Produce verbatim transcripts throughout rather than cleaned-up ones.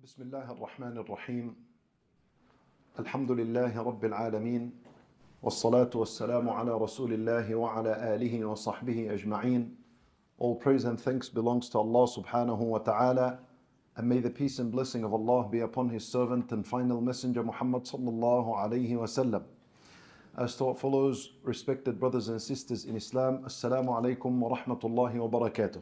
بسم الله الرحمن الرحيم الحمد لله رب العالمين والصلاة والسلام على رسول الله وعلى آله وصحبه أجمعين. All praise and thanks belongs to Allah subhanahu wa ta'ala, and may the peace and blessing of Allah be upon His servant and final messenger Muhammad sallallahu alayhi wa sallam. As to what follows, respected brothers and sisters in Islam, Assalamu alaikum wa rahmatullahi wa barakatuh.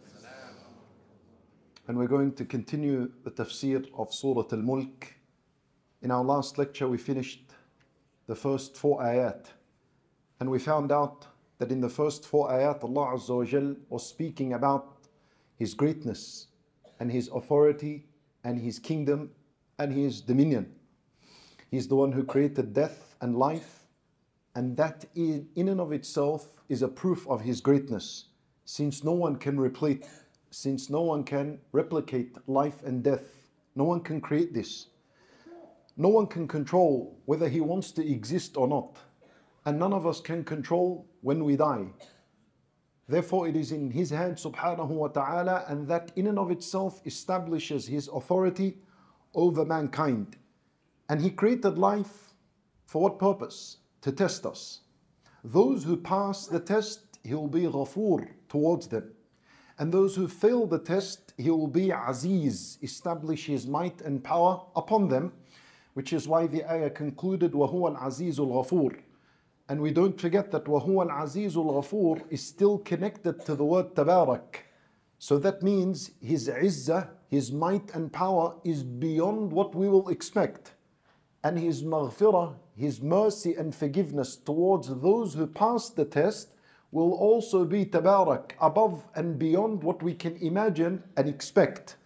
And we're going to continue the tafsir of Surah Al-Mulk. In our last lecture we finished the first four ayat, and we found out that in the first four ayat Allah Azza wa Jal was speaking about His greatness and His authority and His kingdom and His dominion. He's the one who created death and life, and that in, in and of itself is a proof of His greatness, since no one can replace Since no one can replicate life and death. No one can create this. No one can control whether he wants to exist or not. And none of us can control when we die. Therefore, it is in His hand subhanahu wa ta'ala, and that in and of itself establishes His authority over mankind. And He created life for what purpose? To test us. Those who pass the test, He will be ghafoor towards them. And those who fail the test, He will be Aziz, establish His might and power upon them, which is why the ayah concluded, وَهُوَ الْعَزِيزُ الْغَفُورُ. And we don't forget that وَهُوَ الْعَزِيزُ الْغَفُورُ is still connected to the word Tabarak. So that means His izzah, His might and power is beyond what we will expect. And His maghfirah, His mercy and forgiveness towards those who pass the test will also be Tabarak, above and beyond what we can imagine and expect.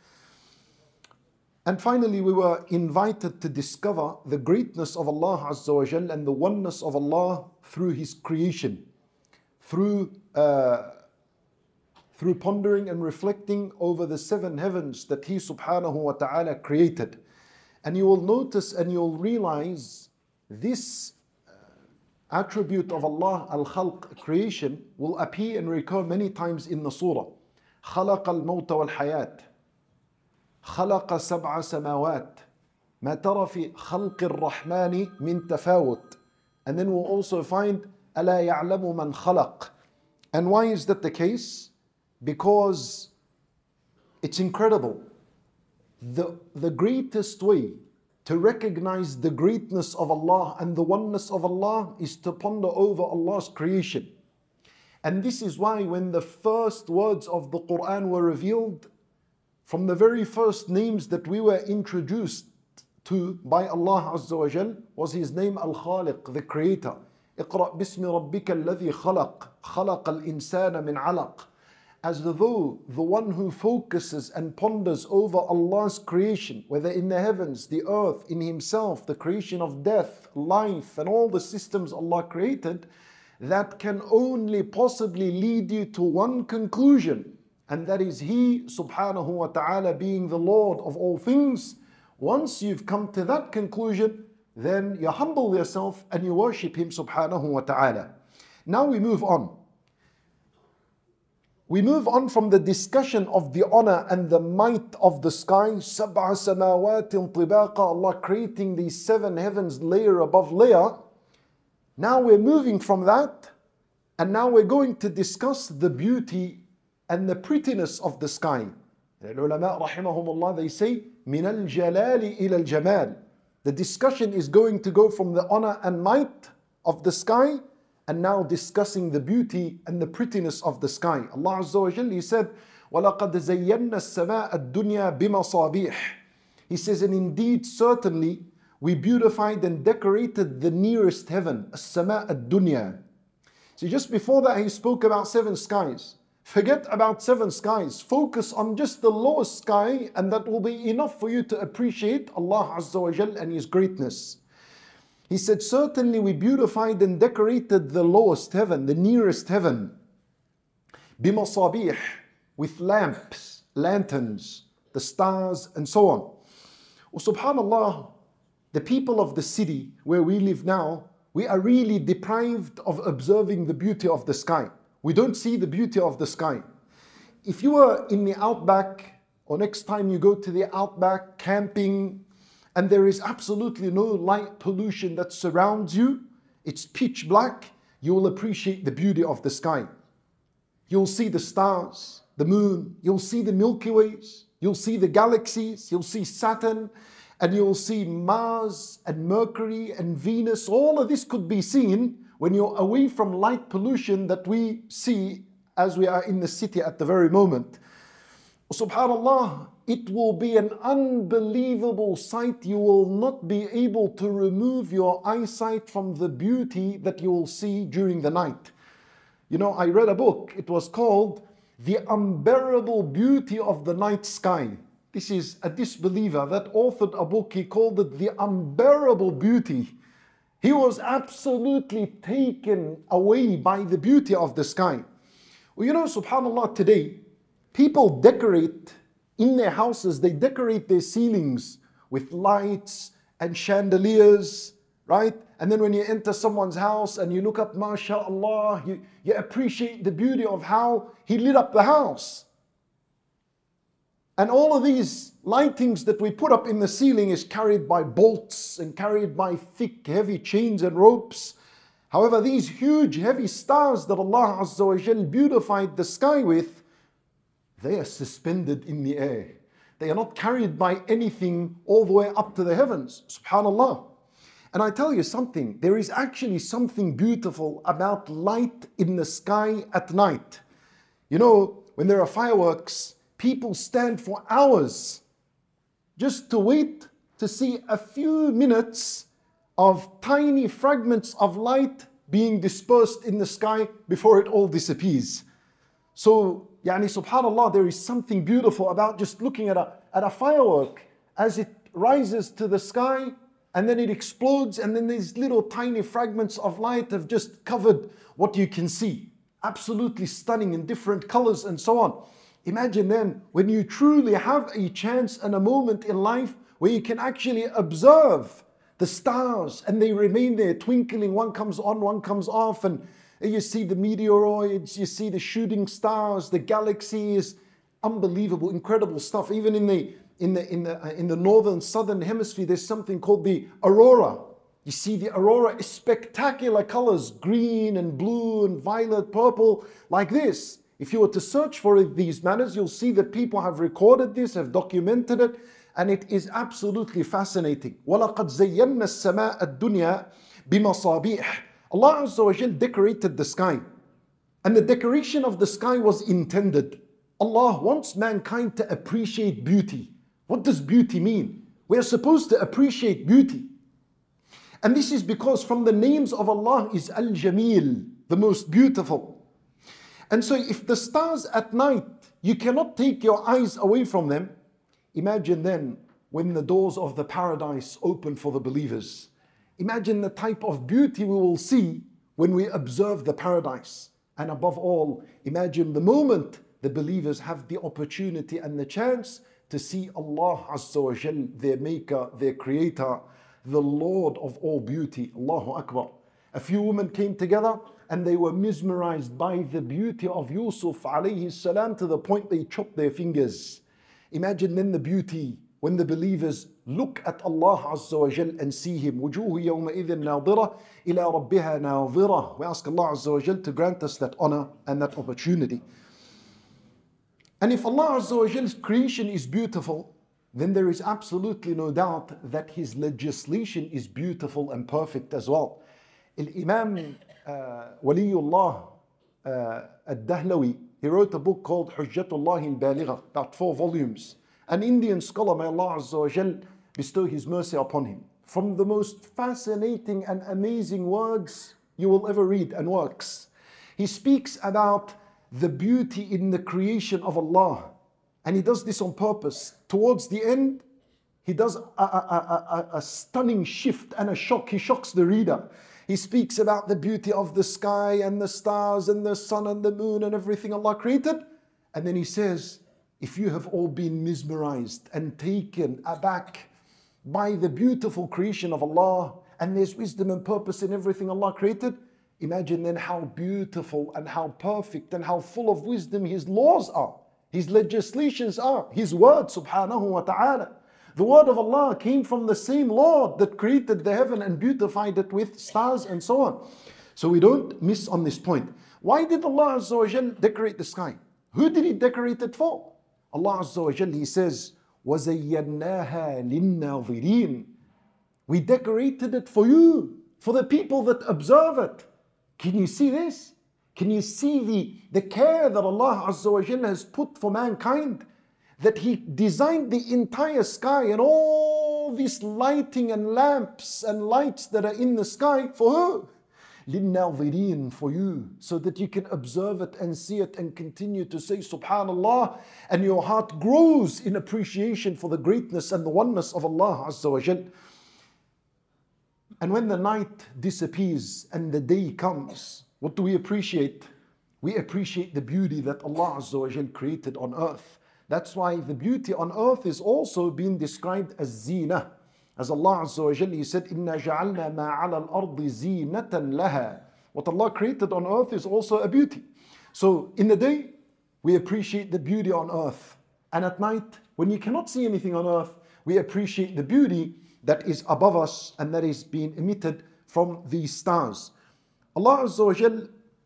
And finally, we were invited to discover the greatness of Allah Azza wa Jal and the oneness of Allah through His creation, through, uh, through pondering and reflecting over the seven heavens that He subhanahu wa ta'ala created. And you will notice and you'll realize this attribute of Allah, al-khalq, creation, will appear and recur many times in the surah. خَلَقَ الْمَوْتَ وَالْحَيَاةِ خَلَقَ سَبْعَ سَمَاوَاتٍ مَا تَرَى فِي خَلْقِ الرَّحْمَنِ مِنْ تَفَاوُتٍ. And then we'll also find أَلَا يَعْلَمُ مَنْ خَلَقَ. And why is that the case? Because it's incredible. The, the greatest way to recognize the greatness of Allah and the oneness of Allah is to ponder over Allah's creation. And this is why when the first words of the Quran were revealed, from the very first names that we were introduced to by Allah Azza wa Jal was His name Al-Khaliq, the Creator. اقرأ باسم ربك الذي خلق خلق الإنسان من علق. As though the one who focuses and ponders over Allah's creation, whether in the heavens, the earth, in Himself, the creation of death, life, and all the systems Allah created, that can only possibly lead you to one conclusion, and that is He subhanahu wa ta'ala being the Lord of all things. Once you've come to that conclusion, then you humble yourself and you worship Him subhanahu wa ta'ala. Now we move on. We move on from the discussion of the honor and the might of the sky. سَبْعَ سَمَاوَاتٍ طِبَاقًا, Allah creating these seven heavens layer above layer. Now we're moving from that, and now we're going to discuss the beauty and the prettiness of the sky. The ulama rahimahumullah, they say, مِنَ الْجَلَالِ إِلَى الْجَمَالِ. The discussion is going to go from the honor and might of the sky, and now discussing the beauty and the prettiness of the sky. Allah Azza wa Jalla, He said, وَلَقَدْ زَيَّنَّا السَّمَاءَ الدُّنْيَا بِمَصَابِيحِ. He says, and indeed, certainly, we beautified and decorated the nearest heaven, السَّمَاءَ الدُّنْيَا. So just before that, He spoke about seven skies. Forget about seven skies. Focus on just the lowest sky, and that will be enough for you to appreciate Allah Azza wa Jalla and His greatness. He said, certainly we beautified and decorated the lowest heaven, the nearest heaven. بِمَصَابِيحِ, with lamps, lanterns, the stars, and so on. Well, subhanallah, the people of the city where we live now, we are really deprived of observing the beauty of the sky. We don't see the beauty of the sky. If you were in the outback or next time you go to the outback camping, and there is absolutely no light pollution that surrounds you, it's pitch black, you will appreciate the beauty of the sky. You'll see the stars, the moon, you'll see the Milky Ways, you'll see the galaxies, you'll see Saturn, and you'll see Mars and Mercury and Venus. All of this could be seen when you're away from light pollution that we see as we are in the city at the very moment. SubhanAllah, it will be an unbelievable sight. You will not be able to remove your eyesight from the beauty that you will see during the night. You know, I read a book, it was called The Unbearable Beauty of the Night Sky. This is a disbeliever that authored a book, he called it The Unbearable Beauty. He was absolutely taken away by the beauty of the sky. Well, you know, subhanAllah, today, people decorate in their houses, they decorate their ceilings with lights and chandeliers, right? And then when you enter someone's house and you look up, mashallah, you, you appreciate the beauty of how he lit up the house. And all of these lightings that we put up in the ceiling is carried by bolts and carried by thick, heavy chains and ropes. However, these huge, heavy stars that Allah Azza wa Jal beautified the sky with, they are suspended in the air. They are not carried by anything all the way up to the heavens. SubhanAllah. And I tell you something, there is actually something beautiful about light in the sky at night. You know, when there are fireworks, people stand for hours just to wait to see a few minutes of tiny fragments of light being dispersed in the sky before it all disappears. So, yani subhanAllah, there is something beautiful about just looking at a, at a firework as it rises to the sky and then it explodes, and then these little tiny fragments of light have just covered what you can see. Absolutely stunning in different colors and so on. Imagine then when you truly have a chance and a moment in life where you can actually observe the stars and they remain there twinkling, one comes on, one comes off, and you see the meteoroids, you see the shooting stars, the galaxies, unbelievable, incredible stuff. Even in the in the in the uh, in the northern southern hemisphere, there's something called the aurora. You see the aurora is spectacular colors, green and blue and violet, purple, like this. If you were to search for these matters, you'll see that people have recorded this, have documented it, and it is absolutely fascinating. وَلَقَدْ زَيَّنَّا السَّمَاءَ الدُّنْيَا بِمَصَابِيحٍ. Allah Azza wa Jal decorated the sky. And the decoration of the sky was intended. Allah wants mankind to appreciate beauty. What does beauty mean? We are supposed to appreciate beauty. And this is because from the names of Allah is Al-Jamil, the most beautiful. And so if the stars at night, you cannot take your eyes away from them, imagine then when the doors of the paradise open for the believers. Imagine the type of beauty we will see when we observe the paradise. And above all, imagine the moment the believers have the opportunity and the chance to see Allah Azza wa Jal, their maker, their creator, the Lord of all beauty. Allahu Akbar. A few women came together and they were mesmerized by the beauty of Yusuf alayhi salam to the point they chopped their fingers. Imagine then the beauty when the believers look at Allah Azza wa Jal and see Him. وُجُوهُ يَوْمَئِذٍ نَاظِرَةٌ إِلَىٰ رَبِّهَا نَاظِرَةٌ. We ask Allah Azza wa Jal to grant us that honor and that opportunity. And if Allah Azza wa Jal's creation is beautiful, then there is absolutely no doubt that His legislation is beautiful and perfect as well. Imam uh, Waliullah uh, Ad-Dahlawi, he wrote a book called Hujjatullah al-Baligha, about four volumes. An Indian scholar, may Allah Azza wa Jal bestow His mercy upon him. From the most fascinating and amazing words you will ever read and works. He speaks about the beauty in the creation of Allah. And he does this on purpose. Towards the end, he does a, a, a, a, a stunning shift and a shock. He shocks the reader. He speaks about the beauty of the sky and the stars and the sun and the moon and everything Allah created. And then he says, if you have all been mesmerized and taken aback by the beautiful creation of Allah, and there's wisdom and purpose in everything Allah created, imagine then how beautiful and how perfect and how full of wisdom His laws are. His legislations are His word, subhanahu wa ta'ala. The word of Allah came from the same Lord that created the heaven and beautified it with stars and so on. So we don't miss on this point. Why did Allah Azza wa Jal decorate the sky? Who did He decorate it for? Allah Azza wa Jal, He says, وَزَيَّنَّاهَا لِلنَّاظِرِينَ. We decorated it for you, for the people that observe it. Can you see this? Can you see the, the care that Allah Azza wa Jal has put for mankind? That He designed the entire sky and all this lighting and lamps and lights that are in the sky for who? لِلنَّاظِرِينَ, for you, so that you can observe it and see it and continue to say Subhanallah, and your heart grows in appreciation for the greatness and the oneness of Allah Azza wa Jal. And when the night disappears and the day comes, what do we appreciate? We appreciate the beauty that Allah Azza wa Jal created on earth. That's why the beauty on earth is also being described as zina. As Allah Azza wa Jal, He said, إِنَّا جَعَلْنَا مَا عَلَى الْأَرْضِ زِينَةً لَهَا. What Allah created on earth is also a beauty. So in the day, we appreciate the beauty on earth. And at night, when you cannot see anything on earth, we appreciate the beauty that is above us and that is being emitted from these stars. Allah Azza wa Jal,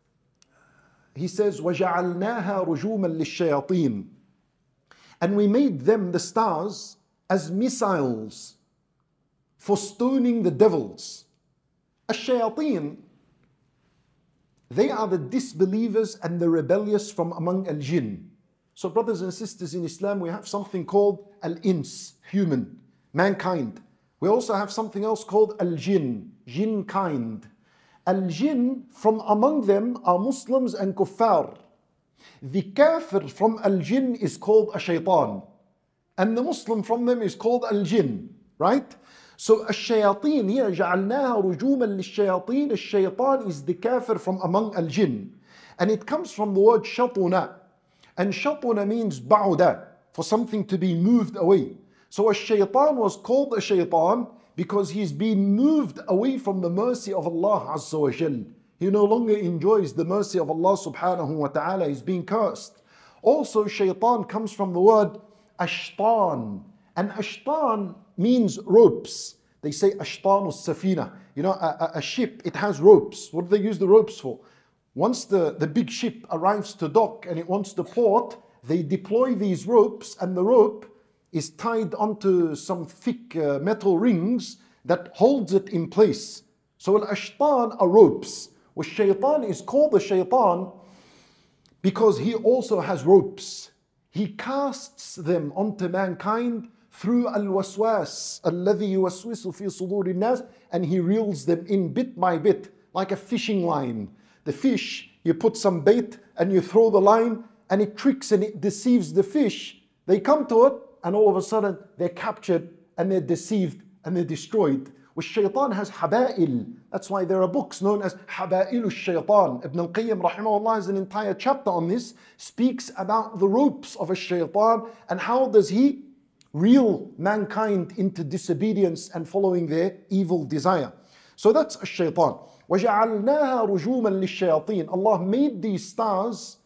He says, وَجَعَلْنَاهَا رُجُومًا لِلشَّيَاطِينَ. And we made them, the stars, as missiles for stoning the devils. Ash-shayateen, they are the disbelievers and the rebellious from among al-jinn. So brothers and sisters in Islam, we have something called al-ins, human, mankind. We also have something else called al-jinn, jinn kind. Al-jinn, from among them are Muslims and kuffar. The kafir from al-jinn is called a shaitan. And the Muslim from them is called al-jinn, right? So الشياطين here جعلناها رجوما للشياطين. الشيطان is the kafir from among al-jinn. And it comes from the word shatuna. And shatuna means ba'uda, for something to be moved away. So a shaitan was called a shaitan because he's been moved away from the mercy of Allah Azza wa Jal. He no longer enjoys the mercy of Allah subhanahu wa ta'ala. He's being cursed. Also shaitan comes from the word ashtan. And ashtan means ropes. They say ashtanu safina. You know, a, a, a ship, it has ropes. What do they use the ropes for? Once the, the big ship arrives to dock and it wants to port, they deploy these ropes, and the rope is tied onto some thick uh, metal rings that holds it in place. So al-ashtan are ropes. Well, shaitan is called the shaitan because he also has ropes. He casts them onto mankind through al-waswas, alladhi yuwaswisu fi suduri nas, and he reels them in bit by bit, like a fishing line. The fish, you put some bait and you throw the line and it tricks and it deceives the fish. They come to it and all of a sudden they're captured and they're deceived and they're destroyed. Which shaitan has haba'il. That's why there are books known as Haba'il shaitan. Ibn al-Qayyim rahimahullah has an entire chapter on this, speaks about the ropes of a shaitan and how does he reel mankind into disobedience and following their evil desire. So that's a shaitan. وَجَعَلْنَاهَا رُجُومًا لِلشَّيَاطِينَ. Allah made these stars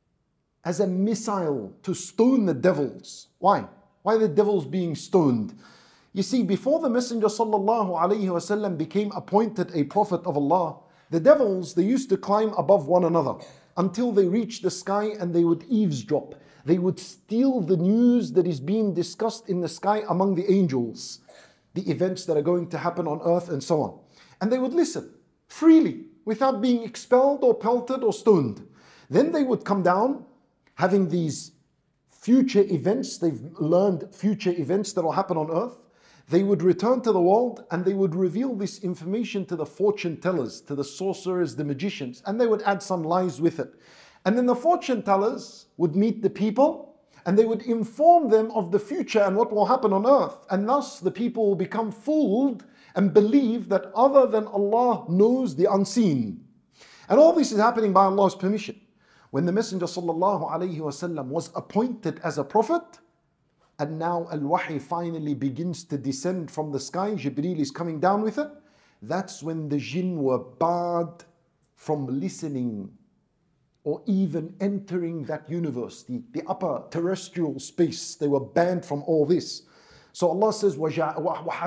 as a missile to stone the devils. Why? Why are the devils being stoned? You see, before the Messenger sallallahu alaihi wasallam became appointed a prophet of Allah, the devils, they used to climb above one another until they reached the sky and they would eavesdrop. They would steal the news that is being discussed in the sky among the angels, the events that are going to happen on earth and so on. And they would listen freely without being expelled or pelted or stoned. Then they would come down having these future events. They've learned future events that will happen on earth. They would return to the world and they would reveal this information to the fortune tellers, to the sorcerers, the magicians, and they would add some lies with it. And then the fortune tellers would meet the people and they would inform them of the future and what will happen on earth. And thus the people will become fooled and believe that other than Allah knows the unseen. And all this is happening by Allah's permission. When the Messenger sallallahu alaihi wasallam was appointed as a prophet, and now al-wahi finally begins to descend from the sky, Jibreel is coming down with it, that's when the jinn were barred from listening or even entering that universe, the, the upper terrestrial space. They were banned from all this. So Allah says, وَحَفِظْنَاهَا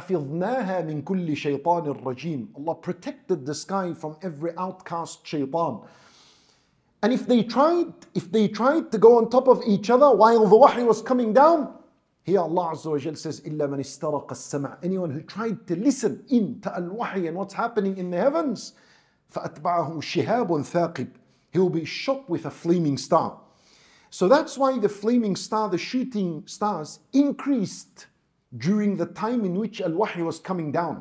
مِن كُلِّ شَيْطَانٍ رَجِيمٍ. Allah protected the sky from every outcast shaitan. And if they tried, if they tried to go on top of each other while the wahy was coming down, here Allah Azza wa Jal says, إِلَّا مَنِ اسْتَرَقَ السَّمْعَ. Anyone who tried to listen in to al-wahy and what's happening in the heavens, فَأَتْبَعَهُ شِهَابٌ ثَاقِبٌ. He will be shot with a flaming star. So that's why the flaming star, the shooting stars, increased during the time in which al-wahy was coming down,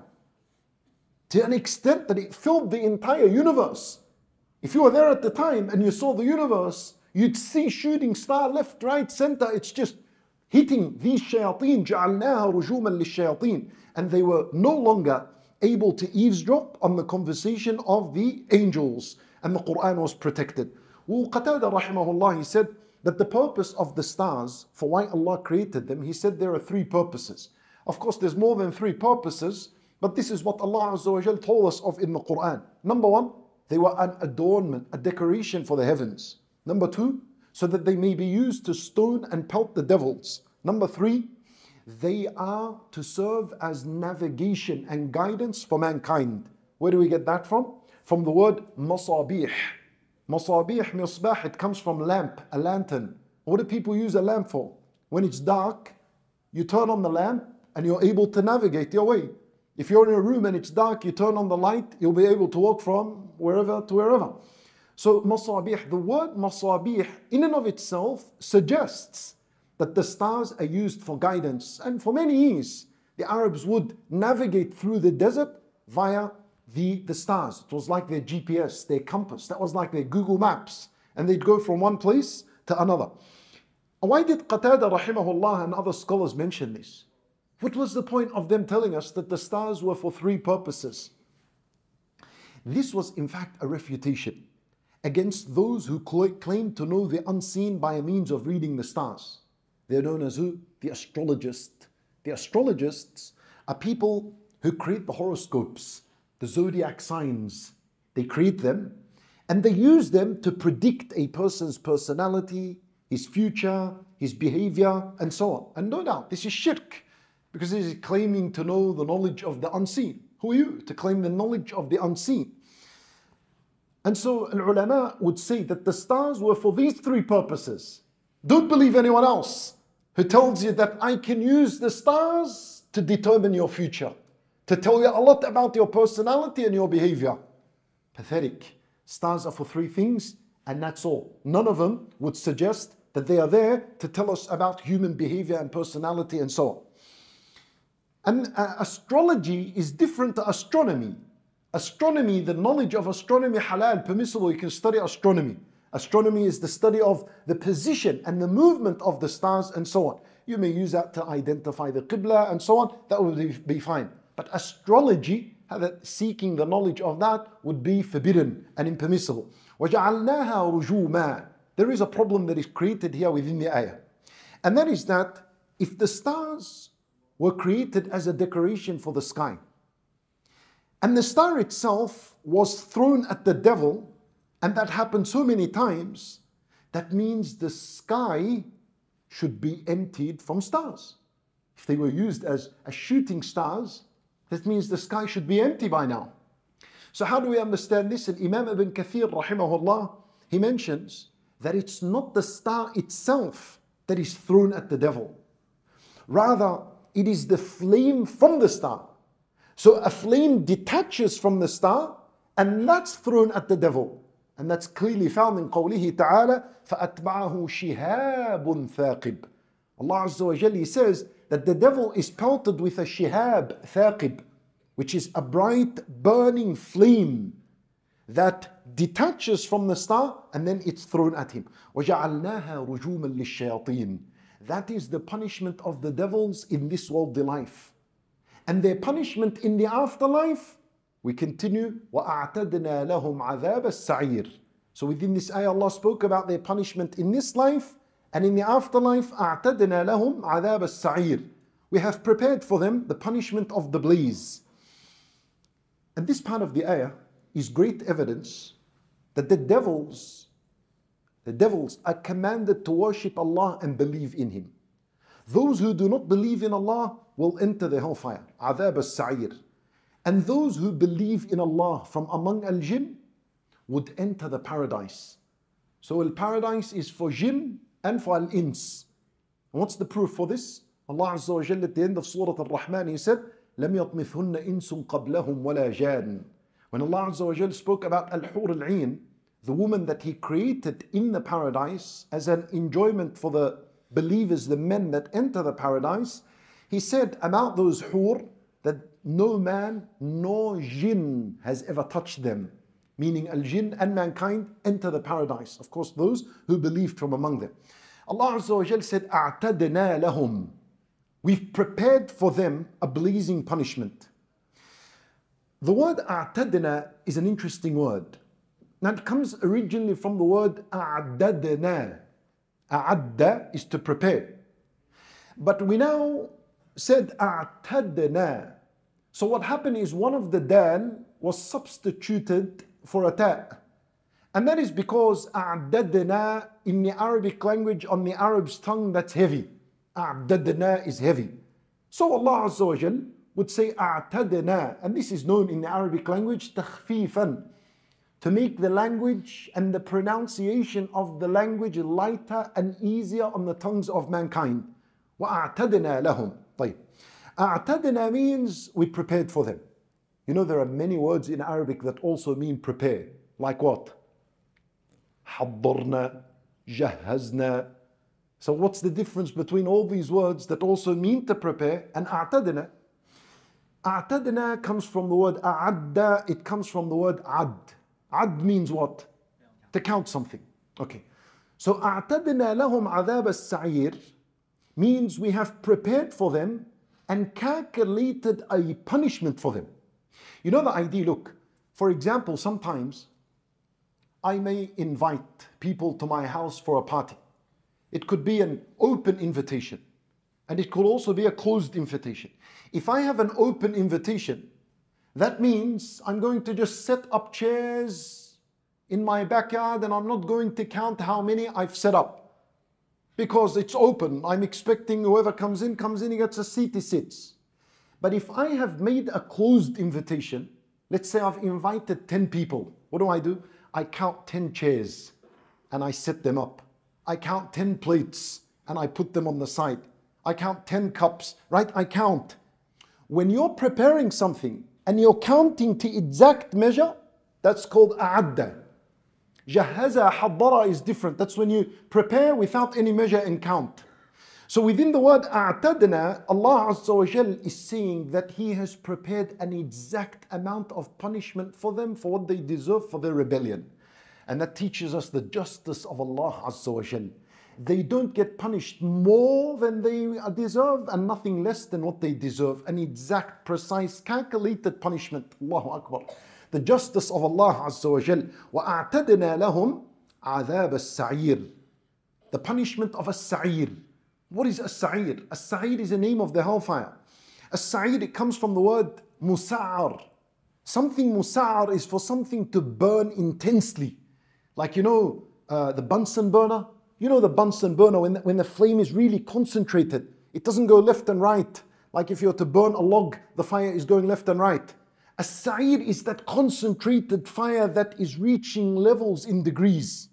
to an extent that it filled the entire universe. If you were there at the time and you saw the universe, you'd see shooting star left, right, center. It's just hitting these shayateen. جَعَلْنَاهَا رُجُومًا لِلشَّيَاطِينَ. And they were no longer able to eavesdrop on the conversation of the angels, and the Quran was protected. Qatada rahimahullah, he said that the purpose of the stars, for why Allah created them, he said there are three purposes. Of course, there's more than three purposes, but this is what Allah Azza wa Jal told us of in the Quran. Number one, they were an adornment, a decoration for the heavens. Number two, so that they may be used to stone and pelt the devils. Number three, they are to serve as navigation and guidance for mankind. Where do we get that from? From the word masabih. Masabih, misbah, it comes from lamp, a lantern. What do people use a lamp for? When it's dark, you turn on the lamp and you're able to navigate your way. If you're in a room and it's dark, you turn on the light, you'll be able to walk from wherever to wherever. So masabih, the word masabih in and of itself suggests that the stars are used for guidance. And for many years, the Arabs would navigate through the desert via the, the stars. It was like their G P S, their compass. That was like their Google Maps. And they'd go from one place to another. Why did Qatada rahimahullah and other scholars mention this? What was the point of them telling us that the stars were for three purposes? This was in fact a refutation against those who claim to know the unseen by means of reading the stars. They're known as who? The astrologists. The astrologists are people who create the horoscopes, the zodiac signs. They create them and they use them to predict a person's personality, his future, his behavior, and so on. And no doubt, this is shirk, because this is claiming to know the knowledge of the unseen. Who are you to claim the knowledge of the unseen? And so al-ulama would say that the stars were for these three purposes. Don't believe anyone else who tells you that I can use the stars to determine your future, to tell you a lot about your personality and your behavior. Pathetic. Stars are for three things, and that's all. None of them would suggest that they are there to tell us about human behavior and personality and so on. And uh, astrology is different to astronomy. Astronomy, the knowledge of astronomy, halal, permissible, you can study astronomy. Astronomy is the study of the position and the movement of the stars and so on. You may use that to identify the Qibla and so on, that would be fine. But astrology, seeking the knowledge of that, would be forbidden and impermissible. وَجَعَلْنَاهَا رُجُومًا. There is a problem that is created here within the ayah. And that is that if the stars were created as a decoration for the sky, and the star itself was thrown at the devil, and that happened so many times, that means the sky should be emptied from stars. If they were used as, as shooting stars, that means the sky should be empty by now. So how do we understand this? And Imam Ibn Kathir rahimahullah, he mentions that it's not the star itself that is thrown at the devil. Rather, it is the flame from the star. So a flame detaches from the star and that's thrown at the devil. And that's clearly found in قوله تعالى فَأَتْبَعَهُ شِهَابٌ ثَاقِبٌ. Allah Azza wa Jalla says that the devil is pelted with a shihab, thaqib, which is a bright burning flame that detaches from the star and then it's thrown at him. وَجَعَلْنَاهَا رُجُومًا لِلشَّيَاطِينَ. That is the punishment of the devils in this worldly life. And their punishment in the afterlife, we continue, وَأَعْتَدْنَا لَهُمْ عَذَابَ السَّعِيرِ. So within this ayah, Allah spoke about their punishment in this life, and in the afterlife, أَعْتَدْنَا لَهُمْ عَذَابَ السَّعِيرِ. We have prepared for them the punishment of the blaze. And this part of the ayah is great evidence that the devils the devils are commanded to worship Allah and believe in Him. Those who do not believe in Allah will enter the hellfire, عذاب السعير. And those who believe in Allah from among al-jinn would enter the paradise. So al-paradise is for jinn and for al-ins. And what's the proof for this? Allah Azza wa Jalla at the end of Surah Al-Rahman, He said, لَمْ يَطْمِثْهُنَّ إِنسٌ قَبْلَهُمْ وَلَا جَانٌ. When Allah Azza wa Jalla spoke about al-hur al-ain, the woman that He created in the paradise as an enjoyment for the believers, the men that enter the paradise, He said about those hur that no man nor jinn has ever touched them. Meaning al-jinn and mankind enter the paradise. Of course, those who believed from among them. Allah Azza wa Jalla said, أَعْتَدْنَا لَهُمْ. We've prepared for them a blazing punishment. The word أَعْتَدْنَا is an interesting word. Now it comes originally from the word أَعْدَدْنَا. أَعَدَّ is to prepare. But we now said أَعْتَدْنَا. So what happened is one of the dal was substituted for a ta. And that is because أَعْدَدْنَا in the Arabic language, on the Arab's tongue, that's heavy. أَعْدَدْنَا is heavy. So Allah Azza wa Jal would say أَعْتَدْنَا. And this is known in the Arabic language تَخْفِيفًا, to make the language and the pronunciation of the language lighter and easier on the tongues of mankind. وَأَعْتَدْنَا لَهُمْ. طيب. أَعْتَدْنَا means we prepared for them. You know, there are many words in Arabic that also mean prepare. Like what? حَضَّرْنَا, جَهَّزْنَا. So what's the difference between all these words that also mean to prepare and أَعْتَدْنَا? أَعْتَدْنَا comes from the word أَعَدَّ. It comes from the word عَد. عَد means what? To count something. Okay. So أَعْتَدْنَا لَهُمْ عَذَابَ السَّعِيرِ means we have prepared for them and calculated a punishment for them. You know the idea, look, for example, sometimes I may invite people to my house for a party. It could be an open invitation and it could also be a closed invitation. If I have an open invitation, that means I'm going to just set up chairs in my backyard and I'm not going to count how many I've set up. Because it's open, I'm expecting whoever comes in, comes in, he gets a seat, he sits. But if I have made a closed invitation, let's say I've invited ten people, what do I do? I count ten chairs and I set them up. I count ten plates and I put them on the side. I count ten cups, right? I count. When you're preparing something and you're counting to exact measure, that's called أعد. Jahaza, haddara is different. That's when you prepare without any measure and count. So within the word a'tadna, Allah Azza wa Jal is saying that He has prepared an exact amount of punishment for them for what they deserve for their rebellion. And that teaches us the justice of Allah Azza wa Jal. They don't get punished more than they deserve and nothing less than what they deserve. An exact, precise, calculated punishment. Allahu Akbar. The justice of Allah Azza wa Jal. وَأَعْتَدْنَا لَهُمْ عَذَابَ السَّعِيرِ. The punishment of as-sa'ir. What is as-sa'ir? As-sa'ir is the name of the hellfire. As-sa'ir, it comes from the word musa'ar. Something musa'ar is for something to burn intensely. Like, you know, uh, the Bunsen burner. You know the Bunsen burner, when the, when the flame is really concentrated, it doesn't go left and right. Like if you're to burn a log, the fire is going left and right. As-sa'ir is that concentrated fire that is reaching levels in degrees.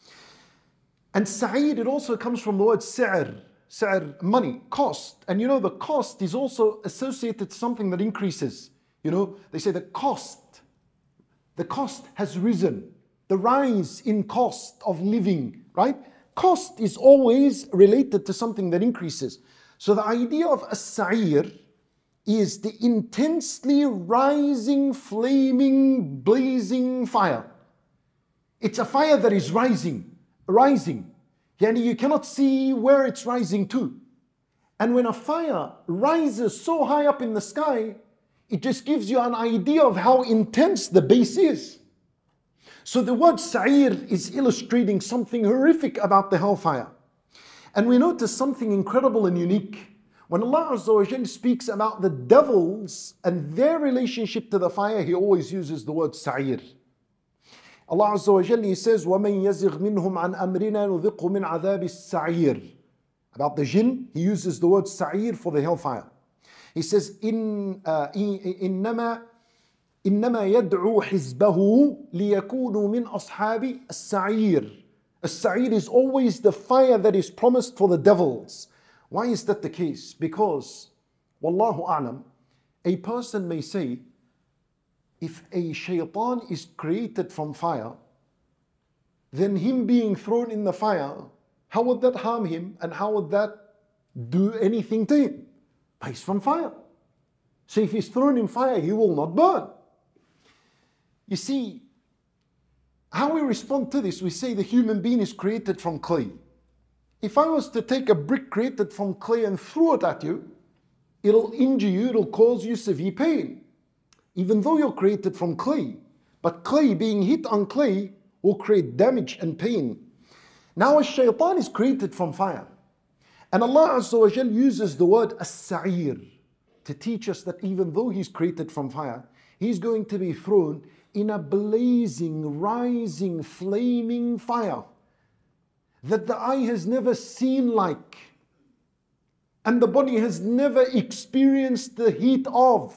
And sa'ir, it also comes from the word sa'ir. Sa'ir, money, cost. And you know the cost is also associated to something that increases. You know, they say the cost, the cost has risen. The rise in cost of living, right? Cost is always related to something that increases. So the idea of as-sa'ir is the intensely rising, flaming, blazing fire. It's a fire that is rising, rising. Yani you cannot see where it's rising to. And when a fire rises so high up in the sky, it just gives you an idea of how intense the base is. So the word sa'ir is illustrating something horrific about the hellfire. And we notice something incredible and unique. When Allah Azza wa Jalla speaks about the devils and their relationship to the fire, He always uses the word sa'ir. Allah Azza wa Jalla, He says, وَمَنْ يَزِغْ مِنْهُمْ عَنْ أَمْرِنَا نُذِقْهُ مِنْ عَذَابِ السَّعِيرِ. About the jinn, He uses the word sa'ir for the hellfire. He says, إن, uh, إنما إنما يدعو حزبه ليكونوا من أصحاب السعير. السعير is always the fire that is promised for the devils. Why is that the case? Because, Wallahu a'lam, a person may say, if a shaitan is created from fire, then him being thrown in the fire, how would that harm him and how would that do anything to him? But he's from fire. So if he's thrown in fire, he will not burn. You see, how we respond to this, we say the human being is created from clay. If I was to take a brick created from clay and throw it at you, it'll injure you, it'll cause you severe pain. Even though you're created from clay. But clay, being hit on clay, will create damage and pain. Now a shaitan is created from fire. And Allah Azza wa Jal uses the word as-sa'ir to teach us that even though he's created from fire, he's going to be thrown in a blazing, rising, flaming fire that the eye has never seen like, and the body has never experienced the heat of.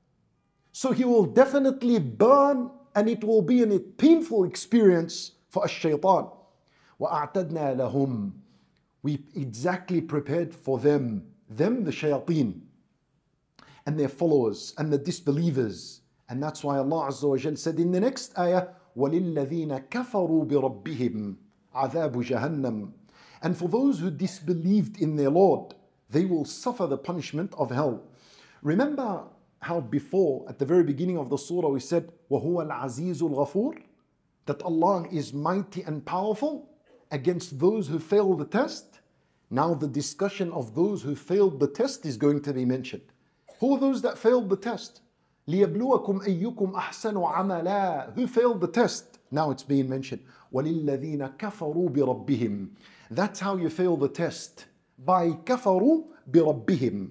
So he will definitely burn, and it will be a painful experience for a shaitan. وَأَعْتَدْنَا لَهُمْ. We exactly prepared for them, them the shayateen, and their followers, and the disbelievers. And that's why Allah Azza wa Jal said in the next ayah, وَلِلَّذِينَ كَفَرُوا بِرَبِّهِمْ عَذَابُ جَهَنَّمْ. And for those who disbelieved in their Lord, they will suffer the punishment of hell. Remember how before, at the very beginning of the surah, we said, وَهُوَ الْعَزِيزُ الْغَفُورُ, that Allah is mighty and powerful against those who fail the test. Now the discussion of those who failed the test is going to be mentioned. Who are those that failed the test? لِيَبْلُوَكُمْ أَيُّكُمْ أَحْسَنُ عَمَلًا. Who failed the test? Now it's being mentioned. وَلِلَّذِينَ كَفَرُوا بِرَبِّهِمْ. That's how you fail the test. By كَفَرُوا بِرَبِّهِمْ.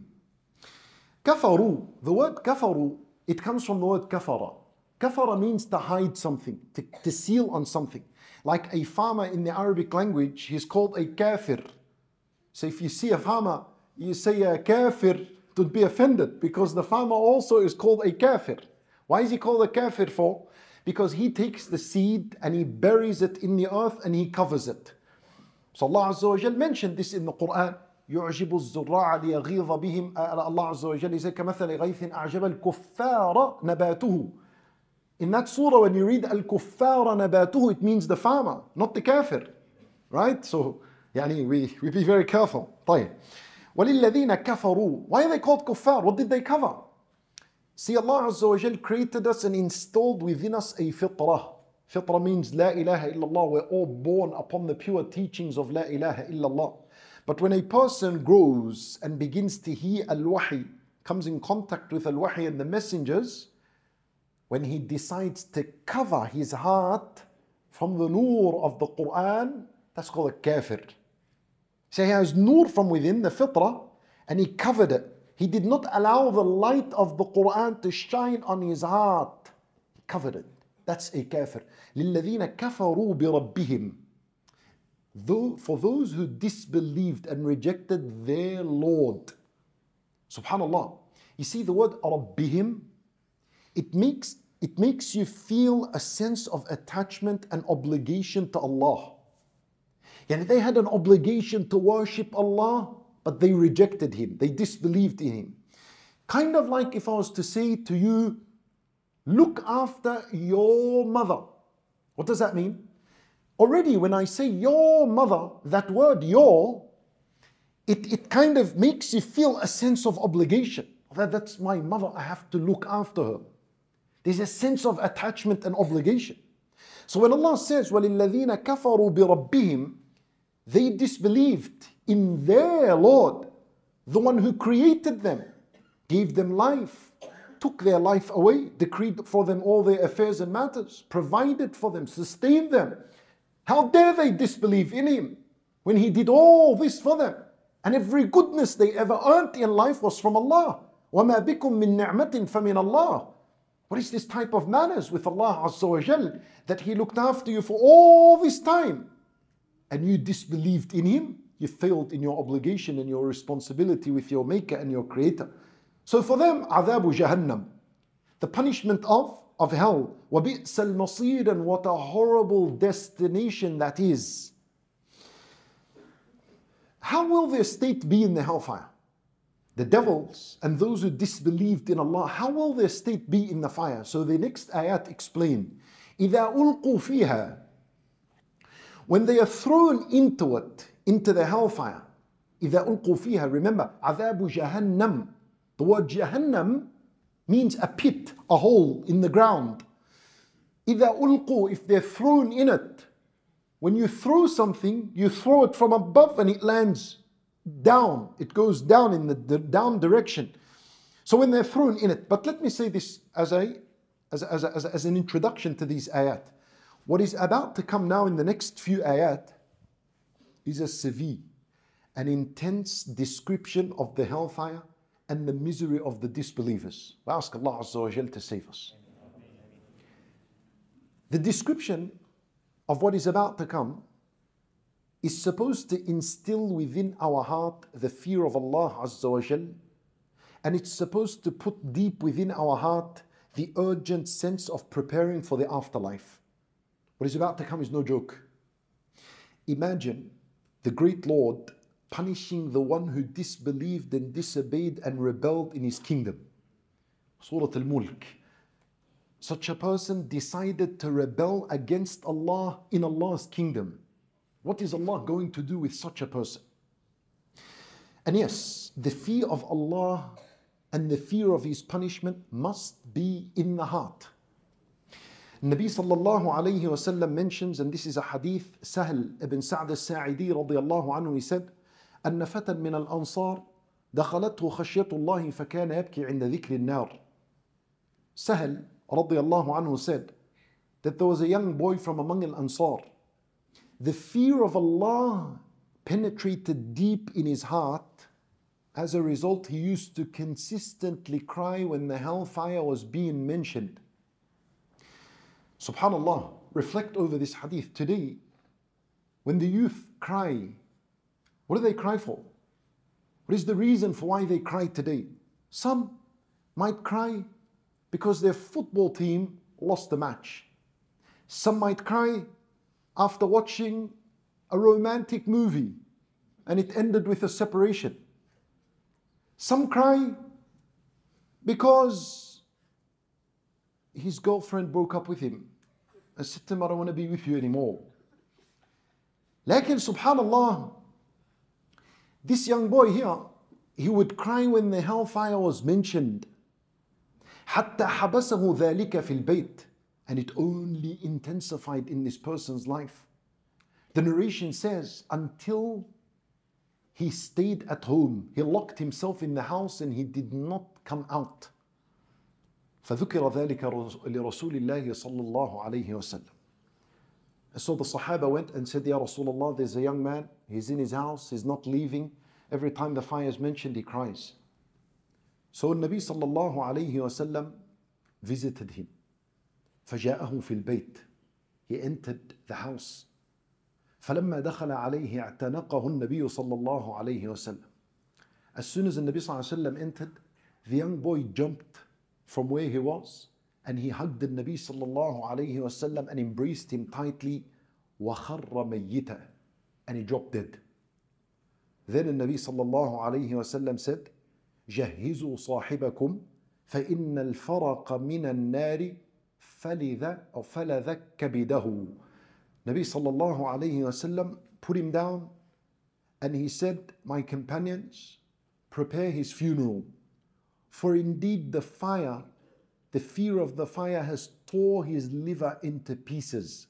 كَفَرُوا, the word كَفَرُوا, it comes from the word كَفَرَ. كَفَرَ means to hide something, to, to seal on something. Like a farmer in the Arabic language, he's called a kafir. So if you see a farmer, you say a kafir, to be offended, because the farmer also is called a kafir. Why is he called a kafir for? Because he takes the seed and he buries it in the earth and he covers it. So Allah Azza wa Jal mentioned this in the Quran. يُعْجِبُ الزُّرَّاعَ لِيَغِيظَ بِهِمْ. Allah Azza wa Jal says كَمَثَلِ غَيْثٍ أَعْجَبَ الْكُفَّارَ نَبَاتُهُ. In that surah, when you read al-kuffara nabatuhu, it means the farmer, not the kafir. Right? So, yani, we, we be very careful. طيب. وَلِلَّذِينَ كَفَرُوا. Why are they called kuffar? What did they cover? See, Allah Azza wa Jal created us and installed within us a fitrah. Fitrah means La ilaha illallah. We're all born upon the pure teachings of La ilaha illallah. But when a person grows and begins to hear al-wahi, comes in contact with al-wahi and the messengers, when he decides to cover his heart from the nur of the Quran, that's called a kafir. So he has nur from within, the fitrah, and he covered it. He did not allow the light of the Quran to shine on his heart. He covered it. That's a kafir. لِلَّذِينَ كَفَرُوا بِرَبِّهِمْ. Though, for those who disbelieved and rejected their Lord. Subhanallah. You see the word Rabbihim, it makes, it makes you feel a sense of attachment and obligation to Allah. Yani they had an obligation to worship Allah, but they rejected Him. They disbelieved in Him. Kind of like if I was to say to you, look after your mother. What does that mean? Already when I say your mother, that word your, it, it kind of makes you feel a sense of obligation. That that's my mother, I have to look after her. There's a sense of attachment and obligation. So when Allah says, وَلِلَّذِينَ كَفَرُوا بِرَبِّهِمْ, they disbelieved in their Lord, the one who created them, gave them life, took their life away, decreed for them all their affairs and matters, provided for them, sustained them. How dare they disbelieve in Him when He did all this for them? And every goodness they ever earned in life was from Allah. وَمَا بِكُم مِّن نِعْمَةٍ فَمِنَ اللَّهِ. What is this type of manners with Allah Azza wa Jal, that He looked after you for all this time and you disbelieved in Him? You failed in your obligation and your responsibility with your Maker and your Creator. So for them, عذاب Jahannam, the punishment of, of hell. وَبِئْسَ الْمَصِيرِ, and what a horrible destination that is. How will their state be in the hellfire? The devils and those who disbelieved in Allah, how will their state be in the fire? So the next ayat explain, إِذَا أُلْقُوا فِيهَا, when they are thrown into it, into the hellfire. إِذَا أُلْقُوا فِيهَا, remember, عَذَابُ جَهَنَّمْ. The word Jahannam means a pit, a hole in the ground. إِذَا أُلْقُوا, if they're thrown in it. When you throw something, you throw it from above and it lands down. It goes down in the, the down direction. So when they're thrown in it. But let me say this as, a, as, a, as, a, as, a, as an introduction to these ayat. What is about to come now in the next few ayat is a severe, an intense description of the hellfire and the misery of the disbelievers. We ask Allah Azza wa Jal to save us. The description of what is about to come is supposed to instill within our heart the fear of Allah Azza wa Jal, and it's supposed to put deep within our heart the urgent sense of preparing for the afterlife. What is about to come is no joke. Imagine the great Lord punishing the one who disbelieved and disobeyed and rebelled in His kingdom. Surah Al-Mulk. Such a person decided to rebel against Allah in Allah's kingdom. What is Allah going to do with such a person? And yes, the fear of Allah and the fear of His punishment must be in the heart. Nabi sallallahu alayhi wa sallam mentions, and this is a hadith, Sahl ibn Sa'd al-Sa'idi radiyallahu anhu, he said, أن فتى من الأنصار دخلته خشية الله فكان يبكي عند ذكر النار. Sahl radiyallahu anhu said that there was a young boy from among al-Ansar. The fear of Allah penetrated deep in his heart. As a result, he used to consistently cry when the hellfire was being mentioned. Subhanallah, reflect over this hadith. Today, when the youth cry, what do they cry for? What is the reason for why they cry today? Some might cry because their football team lost the match. Some might cry after watching a romantic movie and it ended with a separation. Some cry because his girlfriend broke up with him and said to him, I don't want to be with you anymore. Lakin subhanallah, this young boy here, he would cry when the hellfire was mentioned. حتى حبسه ذلك في البيت, and it only intensified in this person's life. The narration says until he stayed at home, he locked himself in the house and he did not come out. فذكر ذلك لرسول الله صلى الله عليه وسلم. So the Sahaba went and said, Ya Rasulullah, there's a young man, he's in his house, he's not leaving. Every time the fire is mentioned, he cries. So Nabi sallallahu alayhi wasallam visited him. فجاءه في البيت. He entered the house. فلما دخل عليه اعتنقه النبي صلى الله عليه وسلم. As soon as the Nabi صلى الله عليه وسلم entered, the young boy jumped from where he was and he hugged the Nabi صلى الله عليه وسلم and embraced him tightly. وخر ميتا, and he dropped dead. Then the Nabi صلى الله عليه وسلم said, جهزوا صاحبكم فإن الفرق من النار فلذ أو فلذ كبده. Nabi sallallahu alayhi wasallam put him down and he said, my companions, prepare his funeral, for indeed the fire, the fear of the fire has tore his liver into pieces.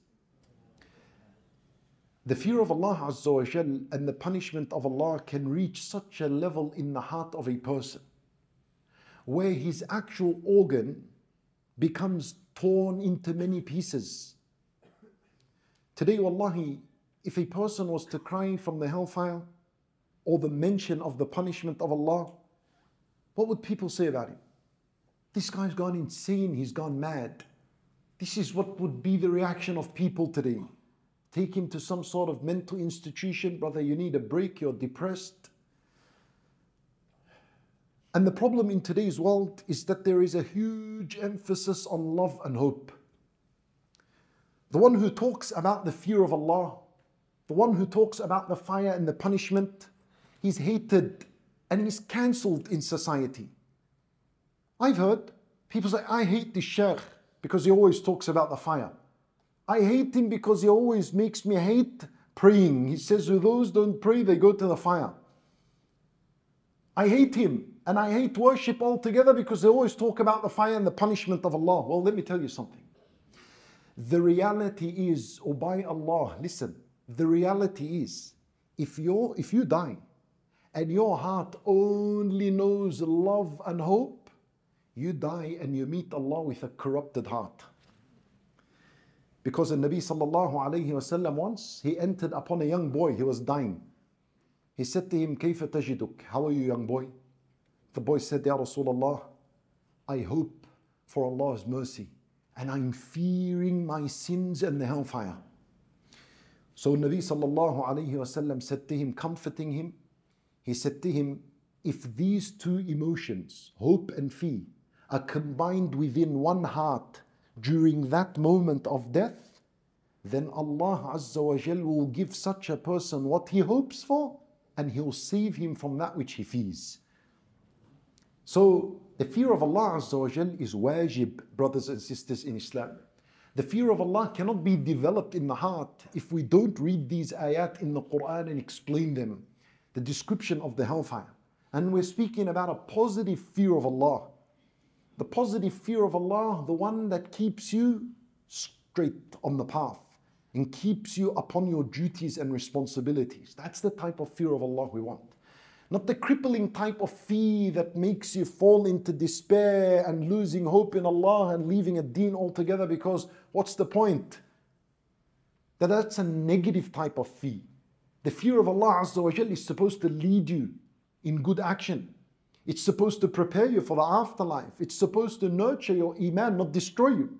The fear of Allah Azza wa Jal and the punishment of Allah can reach such a level in the heart of a person where his actual organ becomes torn into many pieces. Today, wallahi, if a person was to cry from the hellfire or the mention of the punishment of Allah, what would people say about him? This guy's gone insane, he's gone mad. This is what would be the reaction of people today. Take him to some sort of mental institution, brother, you need a break, you're depressed. And the problem in today's world is that there is a huge emphasis on love and hope. The one who talks about the fear of Allah, the one who talks about the fire and the punishment, he's hated and he's cancelled in society. I've heard people say, I hate this sheikh because he always talks about the fire. I hate him because he always makes me hate praying. He says, those don't pray, they go to the fire. I hate him and I hate worship altogether because they always talk about the fire and the punishment of Allah. Well, let me tell you something. The reality is, oh by Allah, listen, the reality is, if, you're, if you die and your heart only knows love and hope, you die and you meet Allah with a corrupted heart. Because the Nabi sallallahu alayhi wasallam once, he entered upon a young boy, he was dying. He said to him, كيف تجدك? How are you, young boy? The boy said, Ya Rasulullah, I hope for Allah's mercy and I'm fearing my sins and the hellfire. So Nabi sallallahu alayhi wasallam said to him, comforting him, he said to him, if these two emotions, hope and fear, are combined within one heart during that moment of death, then Allah Azza wa Jal will give such a person what he hopes for and he'll save him from that which he fears. So the fear of Allah Azza wa Jal is wajib, brothers and sisters in Islam. The fear of Allah cannot be developed in the heart if we don't read these ayat in the Quran and explain them. The description of the hellfire. And we're speaking about a positive fear of Allah. The positive fear of Allah, the one that keeps you straight on the path and keeps you upon your duties and responsibilities. That's the type of fear of Allah we want. Not the crippling type of fear that makes you fall into despair and losing hope in Allah and leaving a deen altogether, because what's the point? That that's a negative type of fear. The fear of Allah Azza wa Jal is supposed to lead you in good action. It's supposed to prepare you for the afterlife. It's supposed to nurture your iman, not destroy you.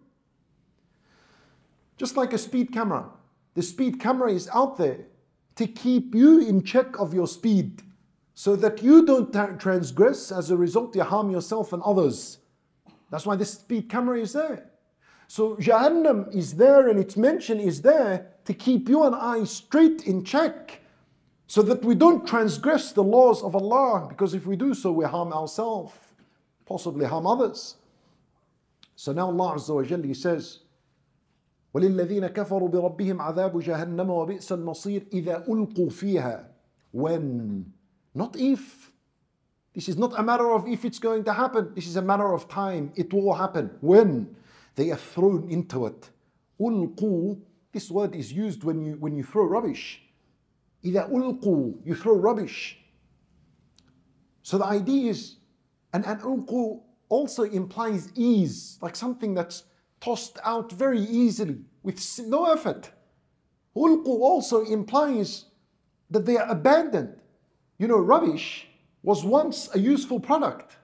Just like a speed camera. The speed camera is out there to keep you in check of your speed, so that you don't transgress. As a result, you harm yourself and others. That's why this speed camera is there. So Jahannam is there and its mention is there to keep you and I straight in check, so that we don't transgress the laws of Allah, because if we do so, we harm ourselves, possibly harm others. So now Allah Azza wa Jalla, He says, وَلِلَّذِينَ كَفَرُوا بِرَبِّهِمْ عَذَابُ جَهَنَّمَ وَبِئْسَ الْمَصِيرُ إِذَا أُلْقُوا فِيهَا. When, not if. This is not a matter of if it's going to happen. This is a matter of time. It will happen. When they are thrown into it. أُلْقُوا, this word is used when you, when you throw rubbish. إِذَا أُلْقُوا, you throw rubbish. So the idea is, and, and أُلْقُوا also implies ease, like something that's tossed out very easily with no effort. أُلْقُوا also implies that they are abandoned. You know, rubbish was once a useful product.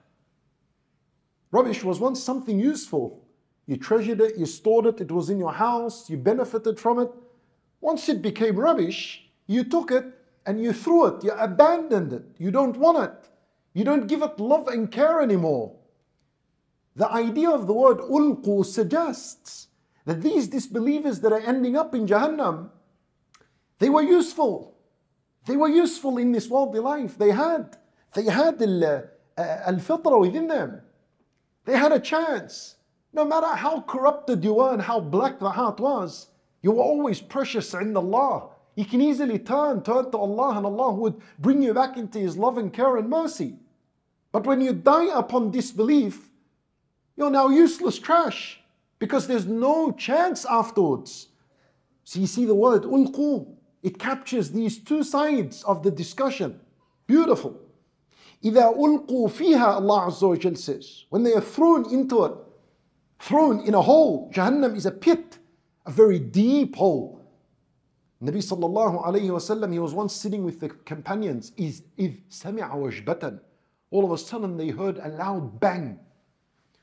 Rubbish was once something useful. You treasured it, you stored it, it was in your house, you benefited from it. Once it became rubbish, you took it and you threw it, you abandoned it, you don't want it, you don't give it love and care anymore. The idea of the word ulqu suggests that these disbelievers that are ending up in Jahannam, they were useful. They were useful in this worldly life. They had, they had al-fitra within them. They had a chance. No matter how corrupted you were and how black the heart was, you were always precious in Allah. You can easily turn, turn to Allah, and Allah would bring you back into His love and care and mercy. But when you die upon disbelief, you're now useless trash, because there's no chance afterwards. So you see the word ulqu, it captures these two sides of the discussion. Beautiful. إِذَا أُلْقُوا فِيهَا, Allah Azza wa Jal says, when they are thrown into it, thrown in a hole. Jahannam is a pit, a very deep hole. Nabi sallallahu alayhi wa sallam, he was once sitting with the companions. إِذْ سَمِعَ وَجْبَةً. All of a sudden they heard a loud bang.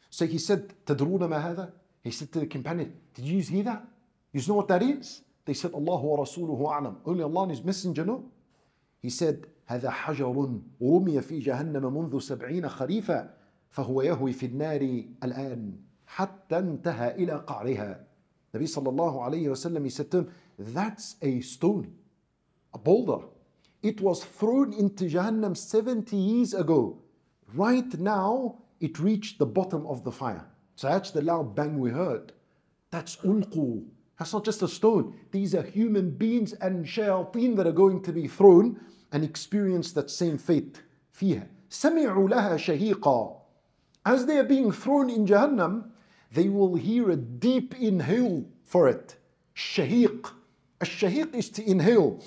So he said, تَدْرُونَ مَا هَذَا? He said to the companion, did you hear that? You know what that is? They said, Allah wa rasuluhu a'lam. Only Allah and His Messenger know. He said, هذا حجر رمي في جهنم منذ سبعين خريفا فهو يهوي في النار الآن حتى انتهى إلى قعرها. Nabi sallallahu alayhi wa sallam, he said to him, that's a stone, a boulder. It was thrown into Jahannam seventy years ago. Right now, it reached the bottom of the fire. So that's the loud bang we heard. That's ulqu. That's not just a stone. These are human beings and shayateen that are going to be thrown and experience that same fate. فيها سمعوا لها شهيقا. As they are being thrown in Jahannam, they will hear a deep inhale for it. Shahiq. A shahiq is to inhale.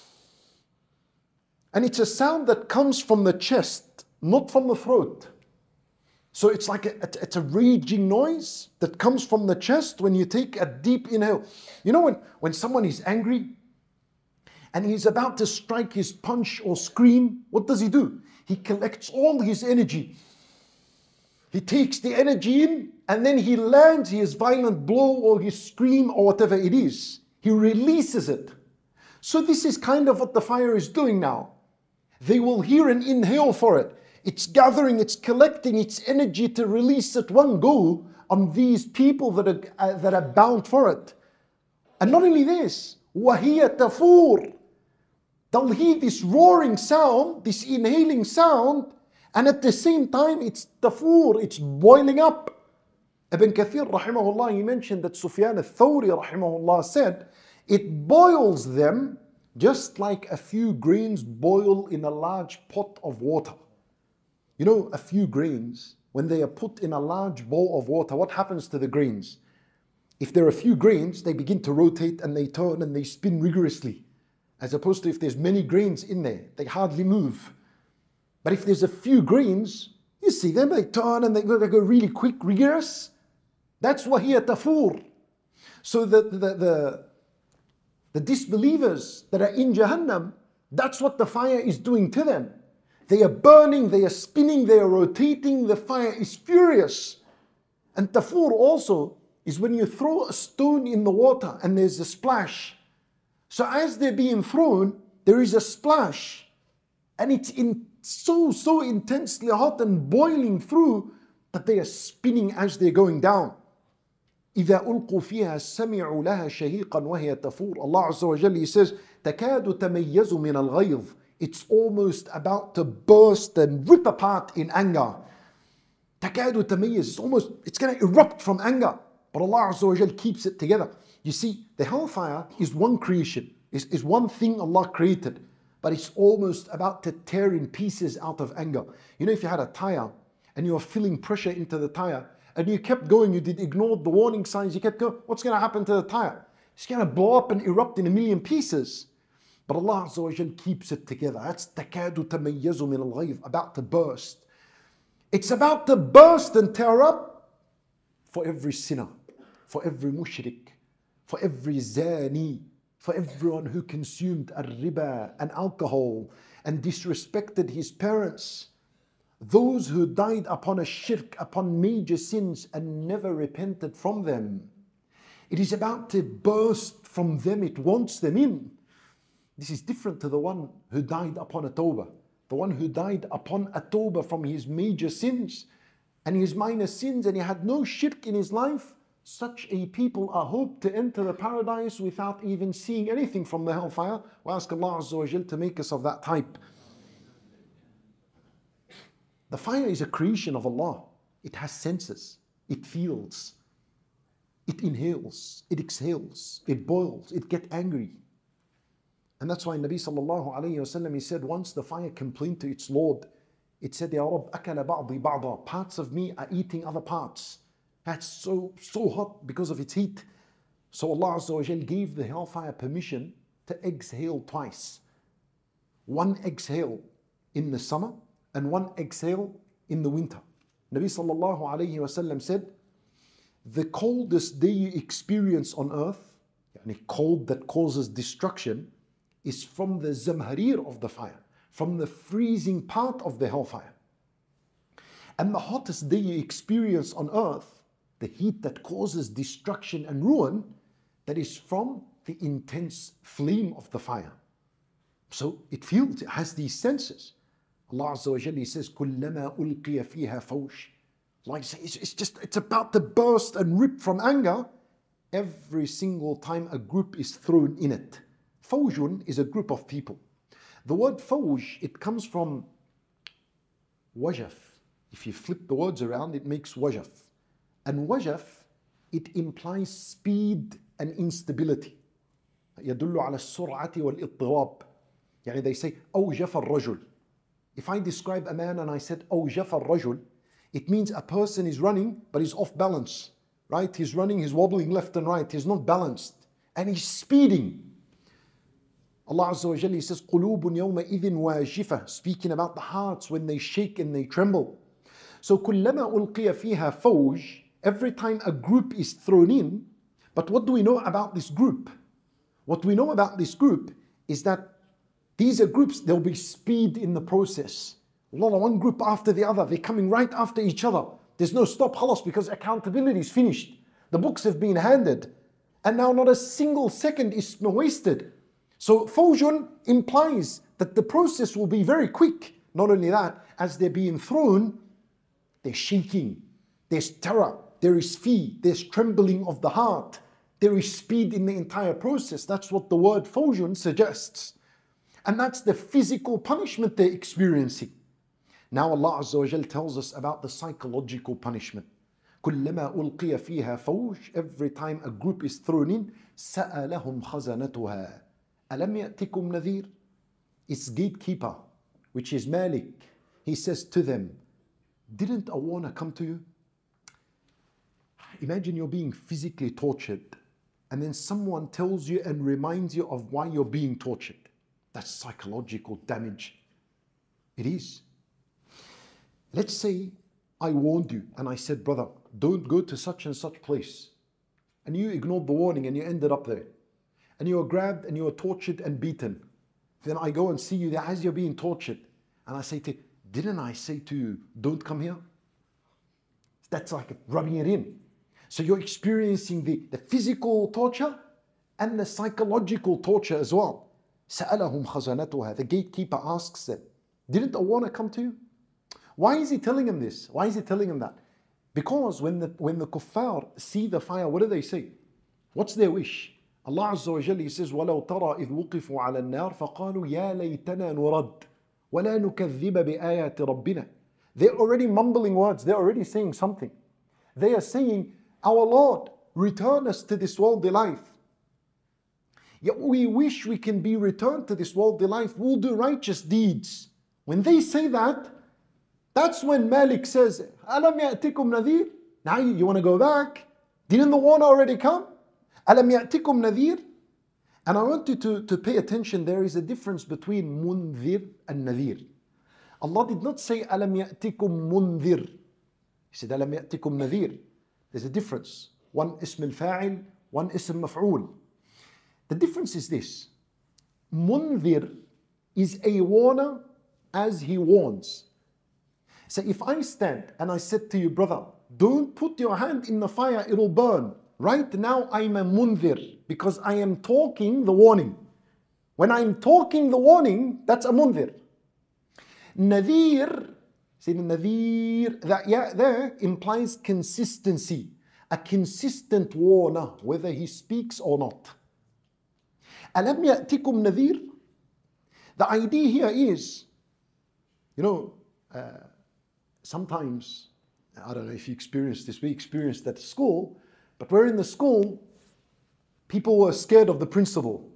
And it's a sound that comes from the chest, not from the throat. So it's like a, it's a raging noise that comes from the chest when you take a deep inhale. You know when, when someone is angry and he's about to strike his punch or scream, what does he do? He collects all his energy. He takes the energy in and then he lands his violent blow or his scream or whatever it is. He releases it. So this is kind of what the fire is doing now. They will hear an inhale for it. It's gathering, it's collecting its energy to release at one go on these people that are, uh, that are bound for it. And not only this, وَهِيَ تَفُورٌ. They'll hear this roaring sound, this inhaling sound, and at the same time it's tafur, it's boiling up. Ibn Kathir rahimahullah, he mentioned that Sufyan al-Thawri rahimahullah said, it boils them just like a few grains boil in a large pot of water. You know, a few grains, when they are put in a large bowl of water, what happens to the grains? If there are a few grains, they begin to rotate and they turn and they spin rigorously. As opposed to if there's many grains in there, they hardly move. But if there's a few grains, you see them, they turn and they go, they go really quick, rigorous. That's وَهِيَ تَفُورٌ. So the, the, the, the disbelievers that are in Jahannam, that's what the fire is doing to them. They are burning, they are spinning, they are rotating, the fire is furious. And tafur also is when you throw a stone in the water and there's a splash. So as they're being thrown, there is a splash. And it's in so, so intensely hot and boiling through that they are spinning as they're going down. إِذَا أُلْقُوا فِيهَا سَمِعُوا لَهَا شَهِيقًا وَهِيَ تَفُورٌ. Allah Azza wa Jalla, He says, تَكَادُ تَمَيَّزُ مِنَ الْغَيْظِ. It's almost about to burst and rip apart in anger. تَكَادُ تَمَيَّزُ. It's almost, it's going to erupt from anger. But Allah Azza wa Jalla keeps it together. You see, the hellfire is one creation, is, is one thing Allah created, but it's almost about to tear in pieces out of anger. You know, if you had a tire and you were feeling pressure into the tire and you kept going, you did ignore the warning signs, you kept going, what's going to happen to the tire? It's going to blow up and erupt in a million pieces. But Allah Azza wa Jal keeps it together. That's تَكَادُ تَمَيَّزُ مِنَ الْغَيْظِ, about to burst. It's about to burst and tear up for every sinner, for every mushrik, for every zani, for everyone who consumed al-riba and alcohol and disrespected his parents. Those who died upon a shirk, upon major sins and never repented from them. It is about to burst from them, it wants them in. This is different to the one who died upon a tawbah. The one who died upon a tawbah from his major sins and his minor sins and he had no shirk in his life. Such a people are hoped to enter the paradise without even seeing anything from the hellfire. We ask Allah Azza wa Jal to make us of that type. The fire is a creation of Allah. It has senses. It feels. It inhales. It exhales. It boils. It gets angry. And that's why Nabi sallallahu alayhi wa sallam, he said, once the fire complained to its Lord, it said, Ya Rabb, akala ba'di ba'da. Parts of me are eating other parts. That's so, so hot because of its heat. So Allah Azza wa Jal gave the hellfire permission to exhale twice. One exhale in the summer and one exhale in the winter. Nabi sallallahu alayhi wa sallam said, the coldest day you experience on earth, yani cold that causes destruction, is from the zamharir of the fire, from the freezing part of the hellfire. And the hottest day you experience on earth, the heat that causes destruction and ruin, that is from the intense flame of the fire. So it feels, it has these senses. Allah Azza wa Jalla says, كُلَّمَا أُلْقِيَ فِيهَا فَوْشٍ. Like it's, it's just, it's about to burst and rip from anger every single time a group is thrown in it. Fawjun is a group of people. The word fawj, it comes from wajaf. If you flip the words around, it makes wajaf. And wajaf, it implies speed and instability. يدل على السرعة والاضطراب. يعني they say أوجف الرجل. If I describe a man and I said أوجف الرجل, it means a person is running but he's off balance, right? He's running, he's wobbling left and right, he's not balanced, and he's speeding. Allah Azza wa Jalla says قلوب يومئذ واجفة, speaking about the hearts when they shake and they tremble. So كلما ألقي فيها فوج, every time a group is thrown in. But what do we know about this group? What we know about this group is that these are groups, there'll be speed in the process. One group after the other, they're coming right after each other. There's no stop, khalas, because accountability is finished. The books have been handed, and now not a single second is wasted. So fawjun implies that the process will be very quick. Not only that, as they're being thrown, they're shaking. There's terror, there is fear, there's trembling of the heart. There is speed in the entire process. That's what the word fawjun suggests. And that's the physical punishment they're experiencing. Now Allah Azza wa Jal tells us about the psychological punishment. كُلَّمَا أُلْقِيَ فِيهَا فَوْجٍ, every time a group is thrown in, سَأَلَهُمْ خَزَنَتُهَا أَلَمْ يَأْتِكُمْ نَذِيرٌ. Its gatekeeper, which is Malik, he says to them, didn't a warner come to you? Imagine you're being physically tortured, and then someone tells you and reminds you of why you're being tortured. That's psychological damage. It is. Let's say I warned you and I said, brother, don't go to such and such place. And you ignored the warning and you ended up there. And you were grabbed and you were tortured and beaten. Then I go and see you there as you're being tortured. And I say to you, didn't I say to you, don't come here? That's like rubbing it in. So you're experiencing the, the physical torture and the psychological torture as well. سَأَلَهُمْ خَزَنَتُهَا. The gatekeeper asks them, didn't a warner come to you? Why is he telling him this? Why is he telling him that? Because when the, when the kuffar see the fire, what do they say? What's their wish? Allah Azza wa Jalla says, وَلَوْ تَرَى إِذْ وُقِفُوا عَلَى النَّارِ فَقَالُوا يَا لَيْتَنَا نُرَدْ وَلَا نُكَذِّبَ بِآيَاتِ رَبِّنَا. They're already mumbling words. They're already saying something. They are saying, our Lord, return us to this worldly life. Yet we wish we can be returned to this worldly life. We'll do righteous deeds. When they say that, that's when Malik says, أَلَمْ يَأْتِكُمْ نَذِيرٌ. Now you, you want to go back? Didn't the warner already come? أَلَمْ يَأْتِكُمْ نَذِيرٌ. And I want you to, to pay attention. There is a difference between munzir and nadhir. Allah did not say أَلَمْ يَأْتِكُمْ munzir. He said أَلَمْ يَأْتِكُمْ nadhir. There's a difference. One ism al-fa'il, one ism maf'ul. The difference is this. Munzir is a warner as he warns. So if I stand and I said to you, brother, don't put your hand in the fire, it'll burn. Right now I'm a munzir because I am talking the warning. When I'm talking the warning, that's a munzir. Nadhir, see the nadhir, that yeah, there implies consistency. A consistent warner, whether he speaks or not. Alam ya'tikum nadhir? The idea here is, you know, uh, sometimes, I don't know if you experienced this, we experienced at school, but we're in the school, people were scared of the principal.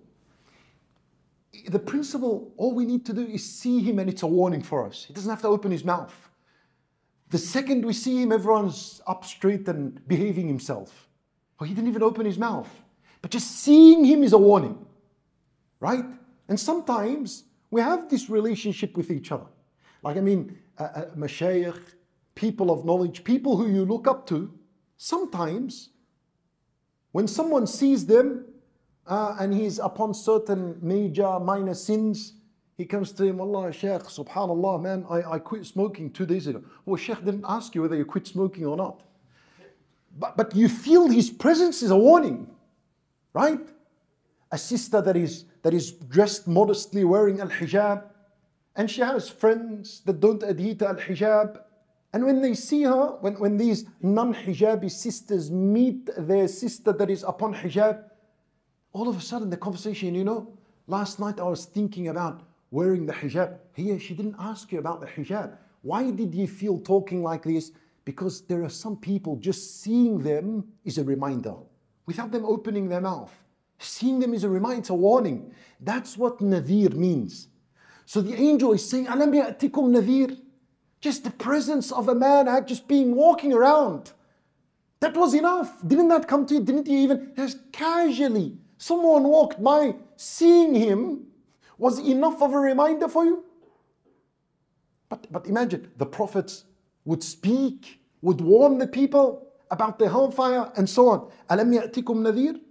The principal, all we need to do is see him and it's a warning for us. He doesn't have to open his mouth. The second we see him, everyone's up straight and behaving himself. Well, he didn't even open his mouth. But just seeing him is a warning. Right? And sometimes we have this relationship with each other. Like, I mean, uh, uh, mashayikh, people of knowledge, people who you look up to, sometimes when someone sees them uh, and he's upon certain major, minor sins, He comes to him, Allah, Shaykh, subhanallah, man, I, I quit smoking two days ago. Well, Shaykh didn't ask you whether you quit smoking or not. But, but you feel his presence is a warning, right? A sister that is, that is dressed modestly, wearing al-hijab, and she has friends that don't adhere to al-hijab. And when they see her, when, when these non-hijabi sisters meet their sister that is upon hijab, all of a sudden the conversation, you know, last night I was thinking about wearing the hijab. Here, she didn't ask you about the hijab. Why did you feel talking like this? Because there are some people, just seeing them is a reminder, without them opening their mouth. Seeing them is a reminder, it's a warning. That's what nadhir means. So the angel is saying, Alam ya'tikum nadhir? Just the presence of a man just being walking around. That was enough. Didn't that come to you? Didn't you even, just casually, someone walked by, seeing him was enough of a reminder for you? But, but imagine, the prophets would speak, would warn the people about the hellfire and so on. Alam ya'tikum nadhir?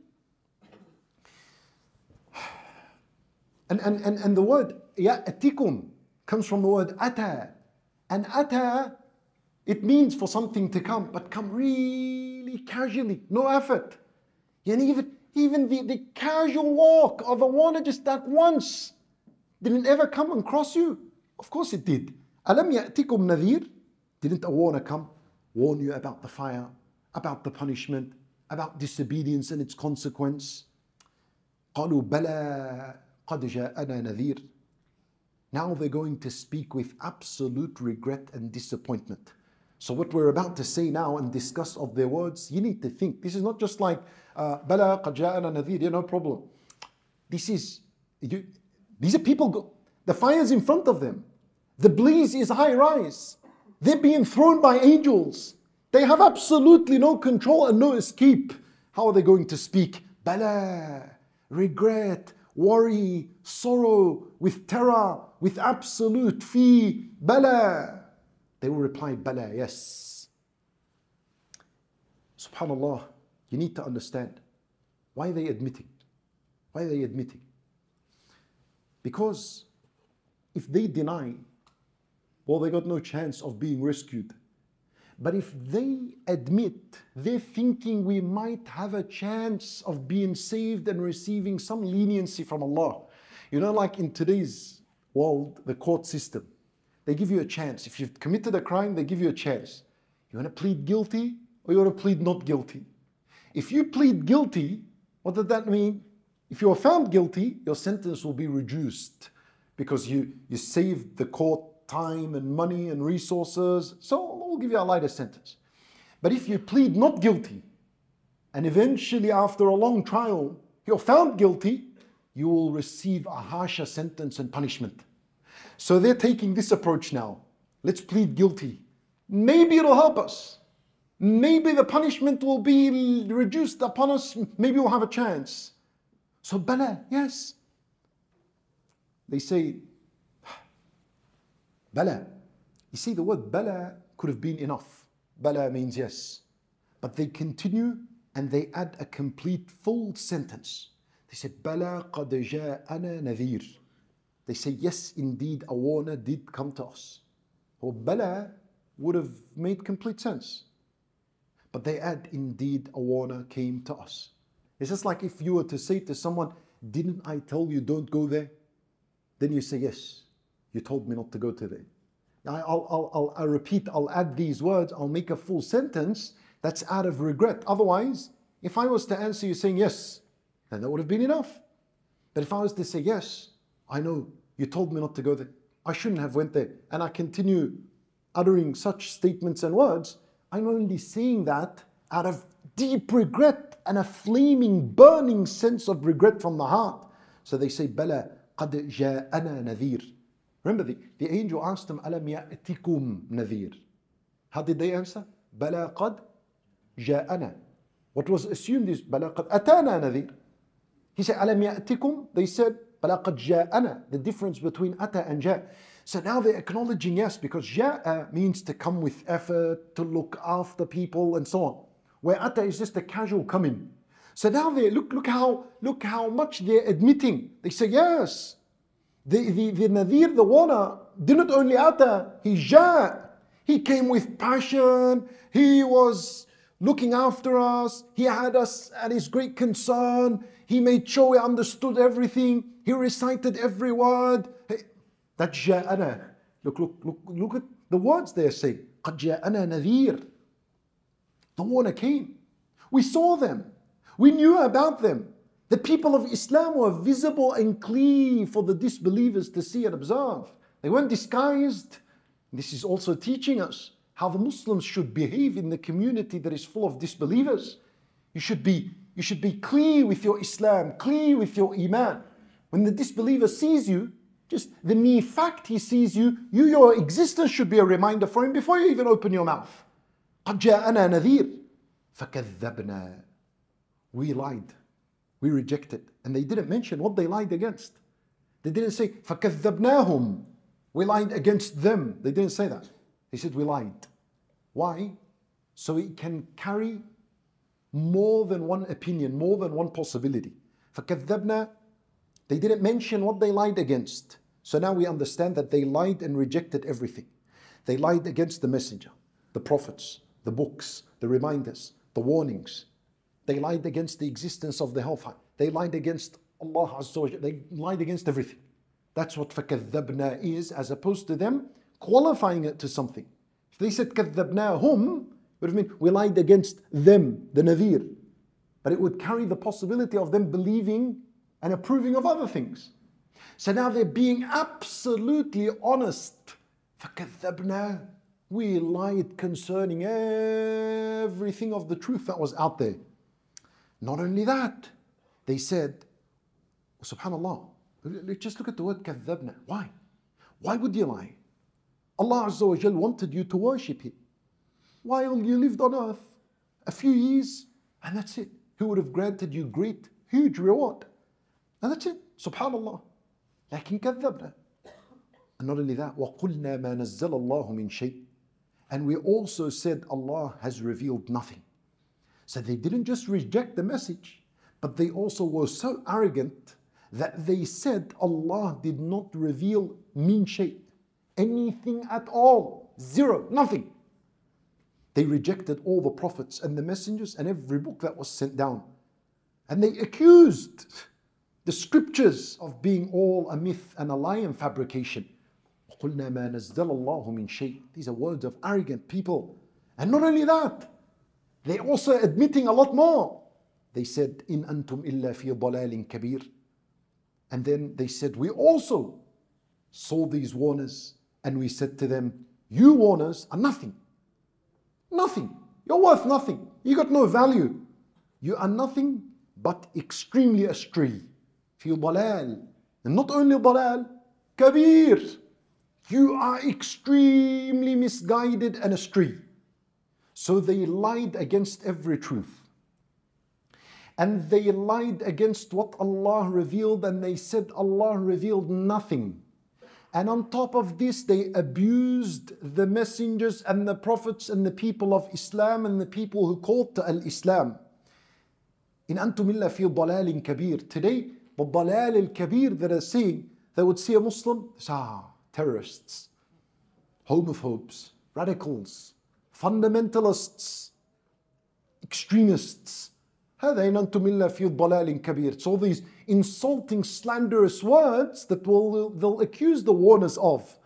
And, and, and, and the word ya'tikum comes from the word ata. And ata, it means for something to come, but come really casually, no effort. And even, even the, the casual walk of a warner just that once, didn't ever come and cross you? Of course it did. Alam ya'tikum nadhir? Didn't a warner come, warn you about the fire, about the punishment, about disobedience and its consequence? قالوا بلى قد جاءنا نذير. Now they're going to speak with absolute regret and disappointment. So what we're about to say now and discuss of their words, you need to think. This is not just like, بلى قد جاءنا نذير, yeah, no problem. This is, you, these are people, go, the fire's in front of them. The blaze is high rise. They're being thrown by angels. They have absolutely no control and no escape. How are they going to speak? Bala, regret, worry, sorrow, with terror, with absolute fear. Bala. They will reply, Bala, yes. Subhanallah, you need to understand. Why are they admitting? Why are they admitting? Because if they deny, well, they got no chance of being rescued. But if they admit, they're thinking we might have a chance of being saved and receiving some leniency from Allah. You know, like in today's world, the court system, they give you a chance. If you've committed a crime, they give you a chance. You want to plead guilty or you want to plead not guilty? If you plead guilty, what does that mean? If you are found guilty, your sentence will be reduced because you, you saved the court time and money and resources, so we'll give you a lighter sentence. But if you plead not guilty, and eventually after a long trial, you're found guilty, you will receive a harsher sentence and punishment. So they're taking this approach now. Let's plead guilty. Maybe it'll help us. Maybe the punishment will be reduced upon us. Maybe we'll have a chance. So bala, yes. They say, Bala. You see, the word Bala could have been enough. Bala means yes. But they continue and they add a complete full sentence. They say, Bala qad ja'ana nadhir. They say, yes, indeed, a warner did come to us. Or Bala would have made complete sense. But they add, indeed, a warner came to us. It's just like if you were to say to someone, didn't I tell you don't go there? Then you say, yes. You told me not to go to there. Now I'll, I'll, I'll, I'll repeat, I'll add these words, I'll make a full sentence that's out of regret. Otherwise, if I was to answer you saying yes, then that would have been enough. But if I was to say yes, I know you told me not to go there. I shouldn't have went there. And I continue uttering such statements and words, I'm only saying that out of deep regret and a flaming, burning sense of regret from the heart. So they say, Bala qad ja'ana nadhir. Remember, the, the angel asked them, Alam ya'tikum nadhir. How did they answer? Bala qad ja'ana. What was assumed is, Bala qad atana nadhir. He said, Alam ya'tikum. They said, Bala qad ja'ana. The difference between ata and ja'. So now they're acknowledging yes, because ja'a means to come with effort, to look after people and so on. Where ata is just a casual coming. So now they look, look how, look how much they're admitting. They say yes. The, the, the Nadhir, the warner, didn't only ata, he ja. He came with passion. He was looking after us. He had us at his great concern. He made sure we understood everything. He recited every word. Hey, that's ja'ana. Look, look, look, look at the words they're saying. قَدْ جَاءَنَا نَذِيرٌ. The warner came. We saw them. We knew about them. The people of Islam were visible and clear for the disbelievers to see and observe. They weren't disguised. This is also teaching us how the Muslims should behave in the community that is full of disbelievers. You should be, you should be clear with your Islam, clear with your Iman. When the disbeliever sees you, just the mere fact he sees you, you, your existence should be a reminder for him before you even open your mouth. قَدْ جَاءَنَا نَذِيرٌ فَكَذَّبْنَا. We lied. We rejected. And they didn't mention what they lied against. They didn't say, فَكَذَّبْنَاهُمْ. We lied against them. They didn't say that. They said we lied. Why? So it can carry more than one opinion, more than one possibility. فَكَذَّبْنَا. They didn't mention what they lied against. So now we understand that they lied and rejected everything. They lied against the messenger, the prophets, the books, the reminders, the warnings. They lied against the existence of the hellfire. They lied against Allah Azza wa Jalla. They lied against everything. That's what فَكَذَّبْنَا is, as opposed to them qualifying it to something. If they said كَذَّبْنَاهُمْ, it would mean we lied against them, the Nadhir. But it would carry the possibility of them believing and approving of other things. So now they're being absolutely honest. فَكَذَّبْنَا. We lied concerning everything of the truth that was out there. Not only that, they said, subhanallah, just look at the word كذبنا. Why? Why would you lie? Allah Azza wa Jal wanted you to worship Him. While you lived on earth, a few years, and that's it. He would have granted you great, huge reward. And that's it. Subhanallah. لكن كذبنا. And not only that, وَقُلْنَا مَا نَزَّلَ اللَّهُ مِنْ شَيْءٍ. And we also said Allah has revealed nothing. So they didn't just reject the message, but they also were so arrogant that they said Allah did not reveal min shay, anything at all, zero, nothing. They rejected all the prophets and the messengers and every book that was sent down. And they accused the scriptures of being all a myth and a lie and fabrication. وَقُلْنَا مَا نَزَّلَ اللَّهُ مِنْ شَيْءٍ. These are words of arrogant people. And not only that, they're also admitting a lot more. They said, إِنْ أَنْتُمْ إِلَّا فِي ضَلَالٍ كَبِيرٍ. And then they said, we also saw these warners and we said to them, you warners are nothing. Nothing. You're worth nothing. You got no value. You are nothing but extremely astray. في ضلال. And not only ضلال, كبير. You are extremely misguided and astray. So they lied against every truth. And they lied against what Allah revealed, and they said Allah revealed nothing. And on top of this, they abused the messengers and the prophets and the people of Islam and the people who called to al-Islam. In antum illa fi dalalin kabir. Today, the dalal al-kabir that are saying, they would see a Muslim, ah, terrorists, homophobes, radicals, fundamentalists, extremists. هذا إن أنتم إلا في ضلال كبير. It's all these insulting, slanderous words that will, they'll accuse the warners of.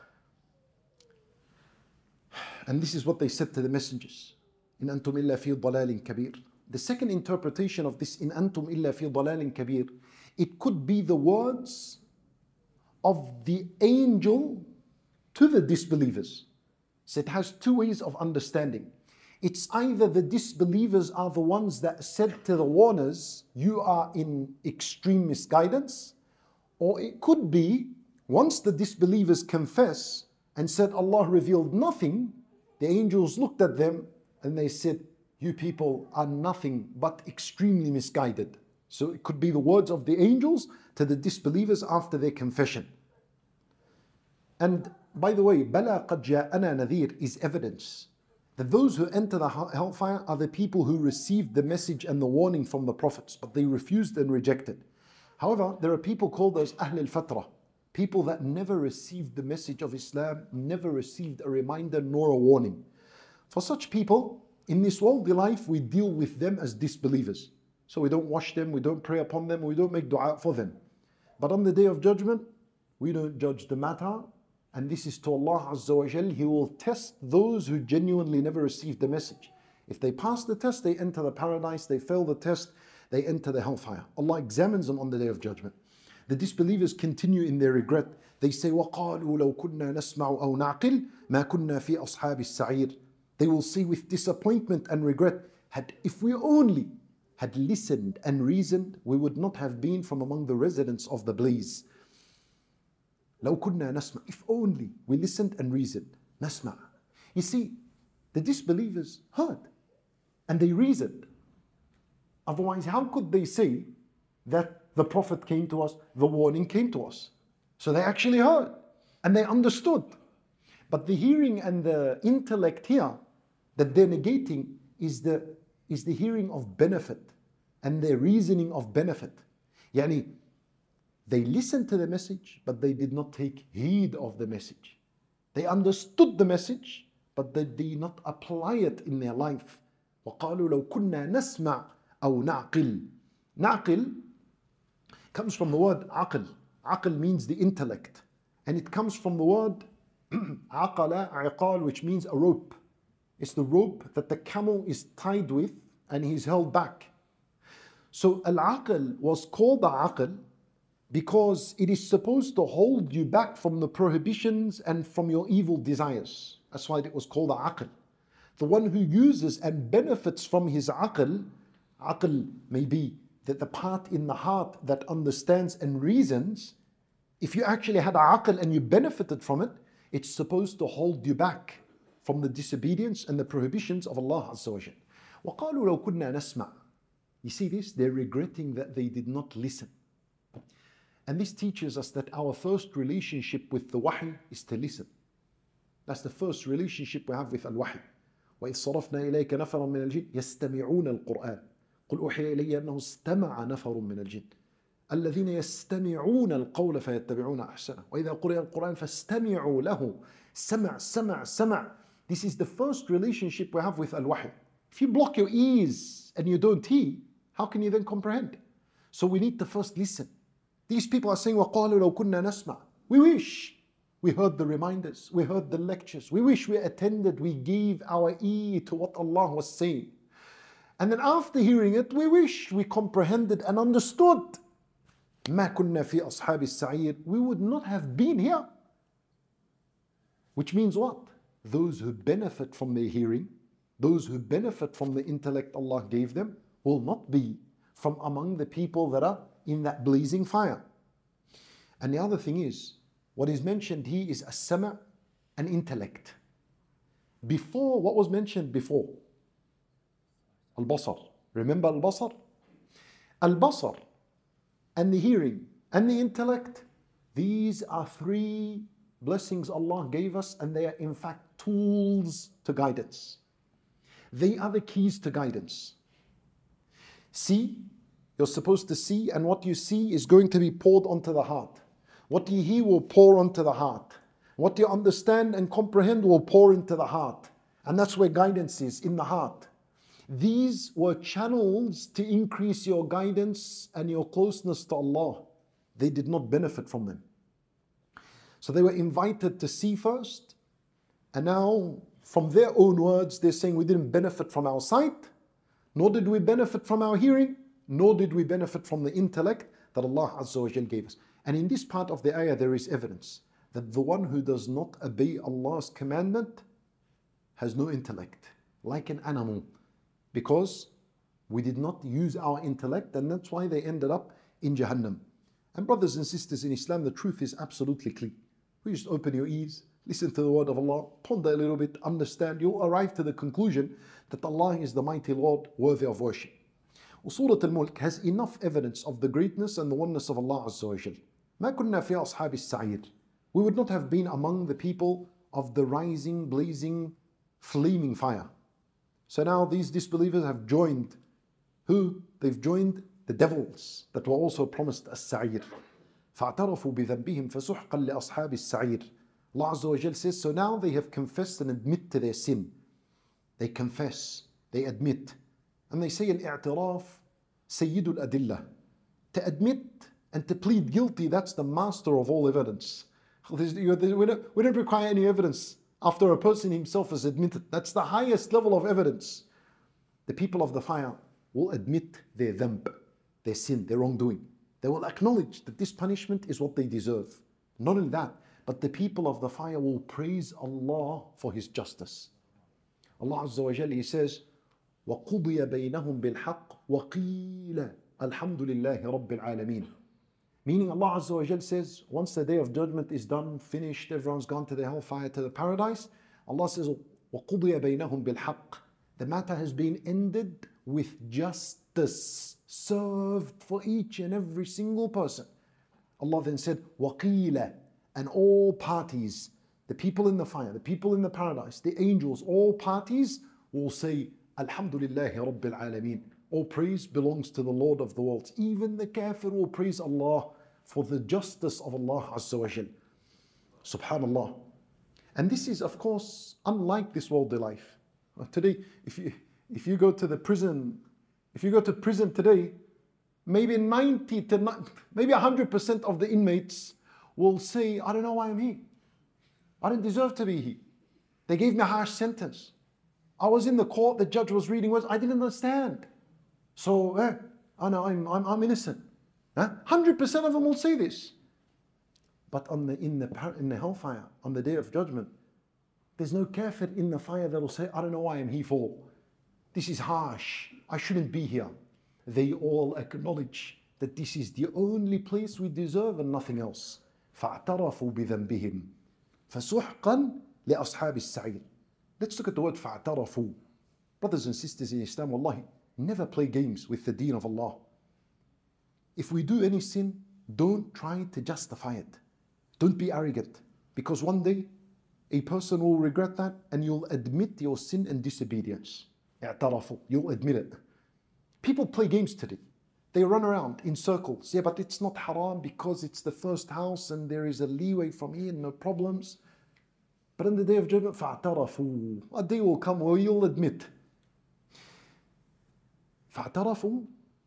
And this is what they said to the messengers. إن أنتم إلا في ضلال كبير. The second interpretation of this, إن أنتم إلا في ضلال كبير, it could be the words of the angel to the disbelievers. So it has two ways of understanding. It's either the disbelievers are the ones that said to the warners, you are in extreme misguidance, or it could be once the disbelievers confess and said Allah revealed nothing, the angels looked at them and they said, you people are nothing but extremely misguided. So it could be the words of the angels to the disbelievers after their confession. And by the way, بَلَا قَدْ جَاءَنَا نَذِيرٌ is evidence that those who enter the hellfire are the people who received the message and the warning from the prophets, but they refused and rejected. However, there are people called as Ahl al-Fatra. People that never received the message of Islam, never received a reminder nor a warning. For such people, in this worldly life, we deal with them as disbelievers. So we don't wash them, we don't pray upon them, we don't make dua for them. But on the Day of Judgment, we don't judge the matter. And this is to Allah Azza wa Jal. He will test those who genuinely never received the message. If they pass the test, they enter the paradise. They fail the test, they enter the hellfire. Allah examines them on the Day of Judgment. The disbelievers continue in their regret. They say, وَقَالُوا لَوْ كُنَّا نَسْمَعُ أَوْ نَعْقِلْ مَا كُنَّا فِي أَصْحَابِ السَّعِيرِ. They will say with disappointment and regret, had if we only had listened and reasoned, we would not have been from among the residents of the blaze. لَوْ كُنَّا نَسْمَعُ. If only we listened and reasoned. نَسْمَعُ. You see, the disbelievers heard and they reasoned. Otherwise, how could they say that the Prophet came to us, the warning came to us? So they actually heard and they understood. But the hearing and the intellect here that they're negating is the, is the hearing of benefit and the reasoning of benefit. Yani, they listened to the message, but they did not take heed of the message. They understood the message, but they did not apply it in their life. وَقَالُوا لَوْ كُنَّا نَسْمَعْ أَوْ نَعْقِلْ. نَعْقِلْ comes from the word aql. Aql means the intellect. And it comes from the word aqala, iqal, which means a rope. It's the rope that the camel is tied with and he's held back. So al-aql was called the aql because it is supposed to hold you back from the prohibitions and from your evil desires. That's why it was called the aql. The one who uses and benefits from his aql, aql may be that the part in the heart that understands and reasons. If you actually had aql and you benefited from it, it's supposed to hold you back from the disobedience and the prohibitions of Allah Azza wa Jal. وَقَالُوا لَوْ كُنَّا نَسْمَعْ. You see this? They're regretting that they did not listen. And this teaches us that our first relationship with the wahy is to listen. That's the first relationship we have with al-wahy. وَإِذْ صَرَفْنَا إِلَيْكَ نَفَرًا مِنَ الْجِنِّ يَسْتَمِعُونَ الْقُرْآنَ قُلْ أُوحِيَ إِلَيَّ أَنَّهُ اسْتَمَعَ نَفَرٌ مِنَ الْجِنِّ الَّذِينَ يَسْتَمِعُونَ الْقَوْلَ فَيَتَّبِعُونَ أَحْسَنَهُ وَإِذَا قُرِئَ الْقُرْآنُ فَاسْتَمِعُوا لَهُ. سَمَعْ سَمَعْ سَمَعْ. This is the first relationship we have with al-wahy. If you block your ears and you don't hear, how can you then comprehend? So we need to first listen. These people are saying, وَقَالُوا لَوْ كُنَّا نَسْمَعْ. We wish we heard the reminders, we heard the lectures, we wish we attended, we gave our ear to what Allah was saying. And then after hearing it, we wish we comprehended and understood. مَا كُنَّا فِي أَصْحَابِ السَّعِيرِ. We would not have been here. Which means what? Those who benefit from their hearing, those who benefit from the intellect Allah gave them, will not be from among the people that are in that blazing fire. And the other thing is, what is mentioned here is as-sama' and intellect. Before, what was mentioned before? Al-basar. Remember al-basar? Al-basar and the hearing and the intellect, these are three blessings Allah gave us, and they are in fact tools to guidance. They are the keys to guidance. See, you're supposed to see, and what you see is going to be poured onto the heart. What you hear will pour onto the heart. What you understand and comprehend will pour into the heart. And that's where guidance is, in the heart. These were channels to increase your guidance and your closeness to Allah. They did not benefit from them. So they were invited to see first, and now from their own words they're saying we didn't benefit from our sight, nor did we benefit from our hearing, nor did we benefit from the intellect that Allah Azza wa Jal gave us. And in this part of the ayah there is evidence that the one who does not obey Allah's commandment has no intellect, like an animal, because we did not use our intellect, and that's why they ended up in Jahannam. And brothers and sisters in Islam, the truth is absolutely clear. We just open your ears, listen to the word of Allah, ponder a little bit, understand. You'll arrive to the conclusion that Allah is the mighty Lord, worthy of worship. Surah Al-Mulk has enough evidence of the greatness and the oneness of Allah Azza wa Jal. مَا كُنَّا فِي أَصْحَابِ السَّعِيرِ. We would not have been among the people of the rising, blazing, flaming fire. So now these disbelievers have joined who? They've joined the devils that were also promised as-sa'ir. فاعترفوا بذنبهم فسحقا لأصحاب السعير. Allah Azza wa Jal says, so now they have confessed and admit to their sin. They confess, they admit. And they say, al-i'tiraf sayyidul adillah. To admit and to plead guilty, that's the master of all evidence. We don't, we don't require any evidence after a person himself has admitted. That's the highest level of evidence. The people of the fire will admit their dhanb, their sin, their wrongdoing. They will acknowledge that this punishment is what they deserve. Not only that, but the people of the fire will praise Allah for His justice. Allah Azza wa Jalla, He says, وَقُضِيَ بَيْنَهُمْ بِالْحَقِّ وَقِيلَ الْحَمْدُ لِلَّهِ رَبِّ الْعَالَمِينَ. Meaning Allah Azza wa Jalla says, once the day of judgment is done, finished, everyone's gone to the hellfire, to the paradise, Allah says, وَقُضِيَ بَيْنَهُمْ بِالْحَقِّ. The matter has been ended with justice served for each and every single person. Allah then said, وَقِيلَ. And all parties, the people in the fire, the people in the paradise, the angels, all parties will say, Alhamdulillahi Rabbil Alameen. All praise belongs to the Lord of the worlds. Even the kafir will praise Allah for the justice of Allah Azza wa Jal. Subhanallah. And this is, of course, unlike this worldly life. Today, if you, if you go to the prison, if you go to prison today, maybe ninety to maybe one hundred percent of the inmates will say, I don't know why I'm here. I didn't deserve to be here. They gave me a harsh sentence. I was in the court, the judge was reading words, I didn't understand. So, eh, I know I'm, I'm, I'm innocent. Huh? one hundred percent of them will say this. But on the, in, the, in the hellfire, on the day of judgment, there's no kafir in the fire that will say, I don't know why I'm here for. This is harsh. I shouldn't be here. They all acknowledge that this is the only place we deserve and nothing else. فَاعْتَرَفُوا بِذَنْبِهِمْ فَسُحْقًا لِأَصْحَابِ السَّعِيرِ. Let's look at the word فَاعْتَرَفُوا. Brothers and sisters in Islam, wallahi, never play games with the deen of Allah. If we do any sin, don't try to justify it. Don't be arrogant, because one day a person will regret that and you'll admit your sin and disobedience. اعترفوا. You'll admit it. People play games today. They run around in circles. Yeah, but it's not haram because it's the first house and there is a leeway from here, no problems. But on the day of judgment, فَاعْتَرَفُوا. A day will come where you'll admit. فَاعْتَرَفُوا.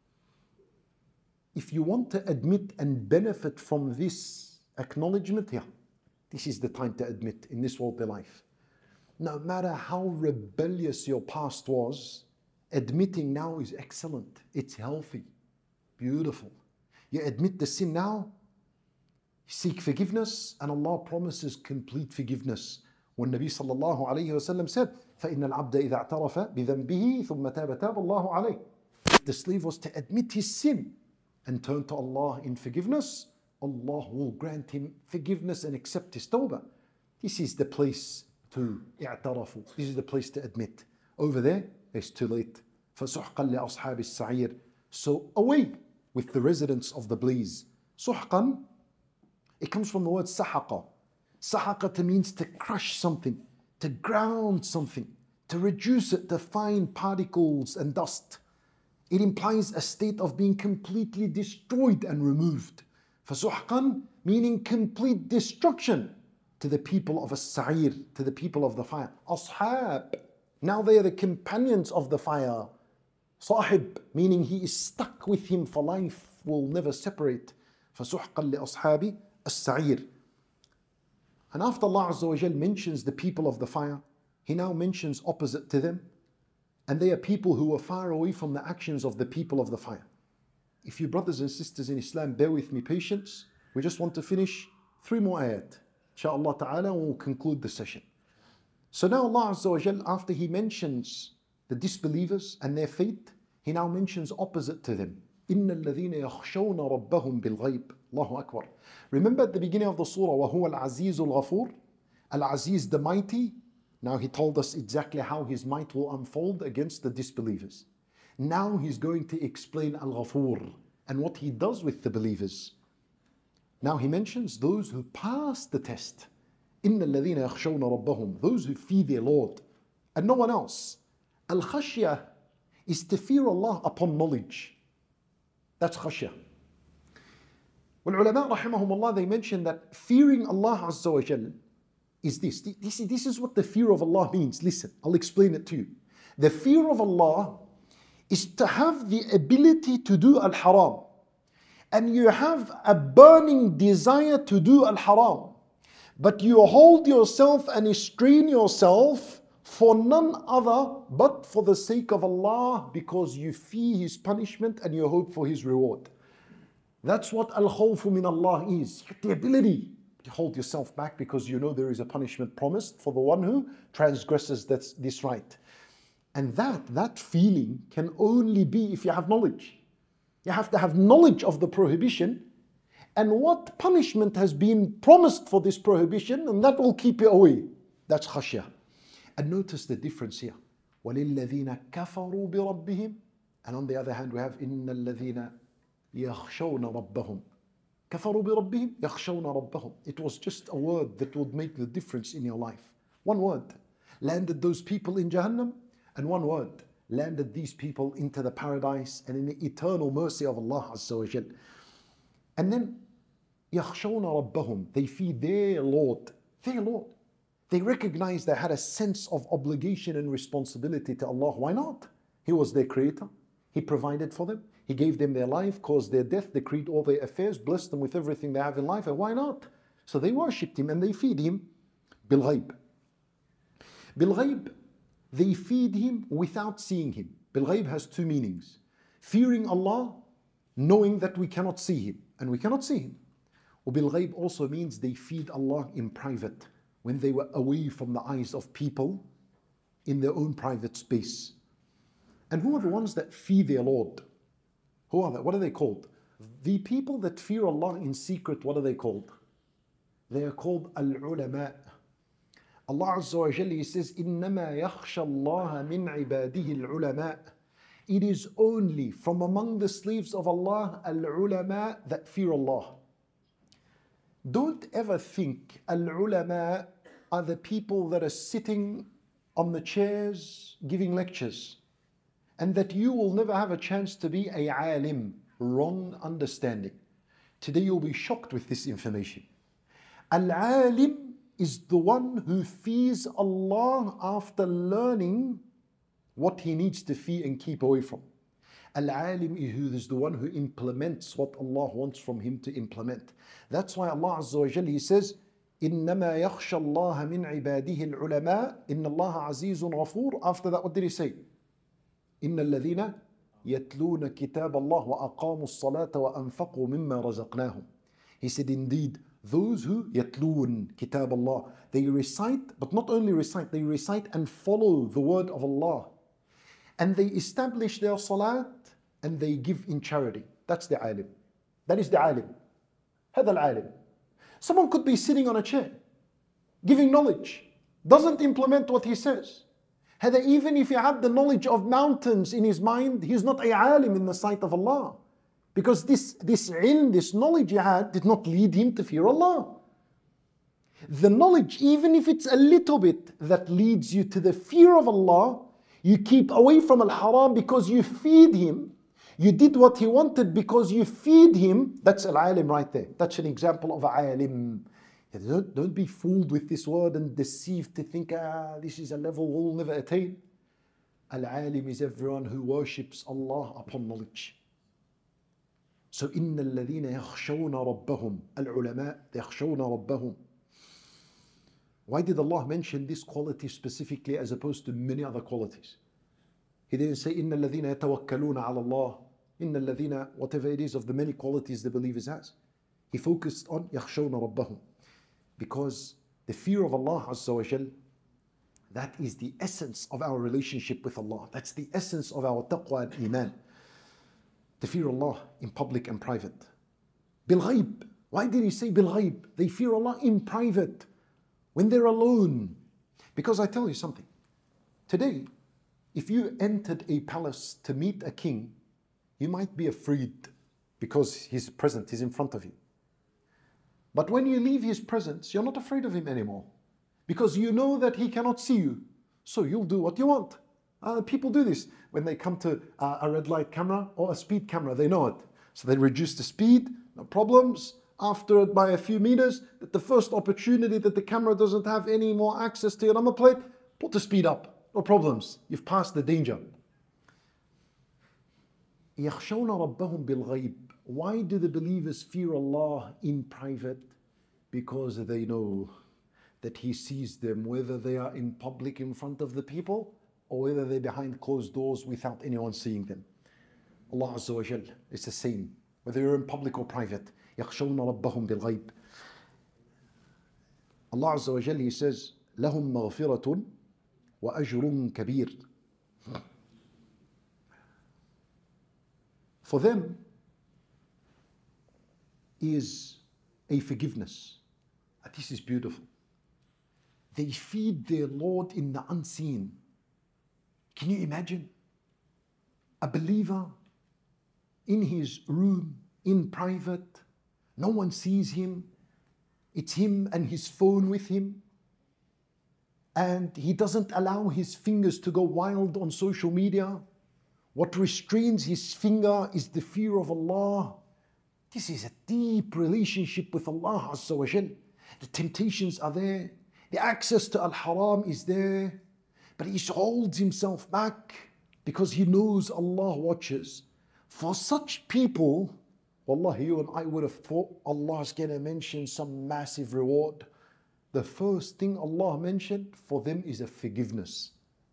If you want to admit and benefit from this acknowledgement, yeah, this is the time to admit in this worldly life. No matter how rebellious your past was, admitting now is excellent. It's healthy. Beautiful. You admit the sin now, seek forgiveness, and Allah promises complete forgiveness. When Nabi sallallahu alayhi wa sallam said, فَإِنَّ الْعَبْدَ إِذَا اعْتَرَفَ بِذَنْبِهِ ثُمَّ تَابَ تَابَ اللَّهُ عَلَيْهِ. If the slave was to admit his sin and turn to Allah in forgiveness, Allah will grant him forgiveness and accept his tawbah. This is the place to اعترفوا. This is the place to admit. Over there, it's too late. فَسُحْقًا لِأَصْحَابِ السَّعِيرِ. So away with the residents of the blaze. Suhqan, it comes from the word sahaqa. Sahaqa means to crush something, to ground something, to reduce it to fine particles and dust. It implies a state of being completely destroyed and removed. فَسُحْقًا, meaning complete destruction to the people of as-sa'ir, to the people of the fire. Ashab, now they are the companions of the fire. Sahib, meaning he is stuck with him for life, will never separate. فَسُحْقًا لِأَصْحَابِ السَّعِيرِ. And after Allah Azza wa Jal mentions the people of the fire, He now mentions opposite to them, and they are people who are far away from the actions of the people of the fire. If you brothers and sisters in Islam bear with me patience, we just want to finish three more ayat. Insha'Allah ta'ala, and we'll conclude the session. So now Allah Azza wa Jal, after He mentions the disbelievers and their fate, He now mentions opposite to them. إِنَّ الَّذِينَ يَخْشَوْنَ رَبَّهُمْ بِالْغَيْبِ. Allahu Akbar. Remember at the beginning of the surah, وَهُوَ الْعَزِيزُ الْغَفُورُ. Al-Aziz, the mighty. Now He told us exactly how His might will unfold against the disbelievers. Now He's going to explain Al-Ghafur and what He does with the believers. Now He mentions those who pass the test. إِنَّ الَّذِينَ يَخْشَوْنَ رَبَّهُمْ. Those who fear their Lord and no one else. Al-Khashya is to fear Allah upon knowledge. That's khashya. والعلماء رحمهم Allah, they mention that fearing Allah Azza wa Jal is this. This, this is what the fear of Allah means. Listen, I'll explain it to you. The fear of Allah is to have the ability to do al-haram. And you have a burning desire to do al-haram. But you hold yourself and restrain yourself for none other but for the sake of Allah, because you fear His punishment and you hope for His reward. That's what al-khawfu min Allah is. The ability to hold yourself back because you know there is a punishment promised for the one who transgresses this, this right. And that, that feeling can only be if you have knowledge. You have to have knowledge of the prohibition and what punishment has been promised for this prohibition, and that will keep you away. That's khashya. And notice the difference here. وَلِلَّذِينَ كَفَرُوا بِرَبِّهِمْ. And on the other hand we have إِنَّ الَّذِينَ يَخْشَوْنَ رَبَّهُمْ. كَفَرُوا بِرَبِّهِمْ يَخْشَوْنَ رَبَّهُم. It was just a word that would make the difference in your life. One word landed those people in Jahannam, and one word landed these people into the paradise and in the eternal mercy of Allah Azza wa Jal. And then يَخْشَوْنَ رَبَّهُمْ. They fear their Lord. Their Lord. They recognized they had a sense of obligation and responsibility to Allah. Why not? He was their creator. He provided for them. He gave them their life, caused their death, decreed all their affairs, blessed them with everything they have in life, and why not? So they worshipped Him and they feed Him bil-ghayb. Bil-ghayb, they feed Him without seeing Him. Bil-ghayb has two meanings. Fearing Allah, knowing that we cannot see Him, and we cannot see Him. Bil-ghayb also means they feed Allah in private, when they were away from the eyes of people in their own private space. And who are the ones that fear their Lord? Who are they? What are they called? The people that fear Allah in secret, what are they called? They are called al-ulama. Allah Azza wa Jalla, He says, إِنَّمَا يَخْشَى اللَّهَ مِنْ عِبَادِهِ الْعُلَمَاءِ. It is only from among the slaves of Allah, al-ulama, that fear Allah. Don't ever think al-ulama are the people that are sitting on the chairs giving lectures, and that you will never have a chance to be a alim. Wrong understanding. Today you'll be shocked with this information. Al-alim is the one who fears Allah after learning what he needs to fear and keep away from. Al-alim is the one who implements what Allah wants from him to implement. That's why Allah Azza wa Jalla, He says, إِنَّمَا يَخْشَى اللَّهَ مِنْ عِبَادِهِ الْعُلَمَاءِ إِنَّ اللَّهَ عَزِيزٌ غَفُورٌ. After that, what did He say? إِنَّ الَّذِينَ يَتْلُونَ كِتَابَ اللَّهِ وَأَقَامُوا الصَّلَاةَ وَأَنفَقُوا مِمَّا رَزَقْنَاهُم. He said, indeed, those who يَتْلُونَ كِتَابَ اللَّهِ, they recite, but not only recite, they recite and follow the word of Allah. And they establish their salat and they give in charity. That's the alim. That is the alim. هذا العالم. Someone could be sitting on a chair, giving knowledge, doesn't implement what he says. هذا, even if he had the knowledge of mountains in his mind, he's not a alim in the sight of Allah. Because this, this ilm, this knowledge he had, did not lead him to fear Allah. The knowledge, even if it's a little bit, that leads you to the fear of Allah, you keep away from al-haram because you feed Him. You did what He wanted because you feed Him. That's al-alim right there. That's an example of al-alim. Don't, don't be fooled with this word and deceived to think, ah, this is a level we'll never attain. Al-alim is everyone who worships Allah upon knowledge. So, إِنَّ الَّذِينَ يَخْشَوْنَ رَبَّهُمْ. Al-ulama, يَخْشَوْنَ رَبَّهُمْ. Why did Allah mention this quality specifically as opposed to many other qualities? He didn't say, إِنَّ الَّذِينَ يَتَوَكَّلُونَ عَلَى اللَّهِ. إِنَّ الَّذِينَ, whatever it is of the many qualities the believers has. He focused on يَخْشَوْنَ رَبَّهُمْ. Because the fear of Allah Azza wa Jal, that is the essence of our relationship with Allah. That's the essence of our taqwa and iman. To fear Allah in public and private. Bil-ghayb. Why did He say bil-ghayb? They fear Allah in private, when they're alone. Because I tell you something. Today, if you entered a palace to meet a king, you might be afraid because he's present, he's in front of you. But when you leave his presence, you're not afraid of him anymore. Because you know that he cannot see you. So you'll do what you want. Uh, people do this when they come to uh, a red light camera or a speed camera. They know it. So they reduce the speed, no problems. After it by a few meters, that the first opportunity that the camera doesn't have any more access to your number plate, put the speed up, no problems. You've passed the danger. يَخْشَوْنَ رَبَّهُمْ بِالْغَيْبِ. Why do the believers fear Allah in private? Because they know that He sees them, whether they are in public in front of the people or whether they're behind closed doors without anyone seeing them. Allah Azza wa Jal, it's the same, whether you're in public or private. يَخْشَوْنَ رَبَّهُمْ بِالْغَيْبِ. Allah Azza wa Jal, He says, لَهُمْ مَغْفِرَةٌ وَأَجْرٌ كَبِيرٌ. For them is a forgiveness. This is beautiful. They feed their Lord in the unseen. Can you imagine? A believer in his room, in private, no one sees him. It's him and his phone with him. And he doesn't allow his fingers to go wild on social media. What restrains his finger is the fear of Allah. This is a deep relationship with Allah Azza wa Jal. The temptations are there. The access to Al-Haram is there. But he holds himself back because he knows Allah watches. For such people, wallahi, you and I would have thought Allah's going to mention some massive reward. The first thing Allah mentioned for them is a forgiveness.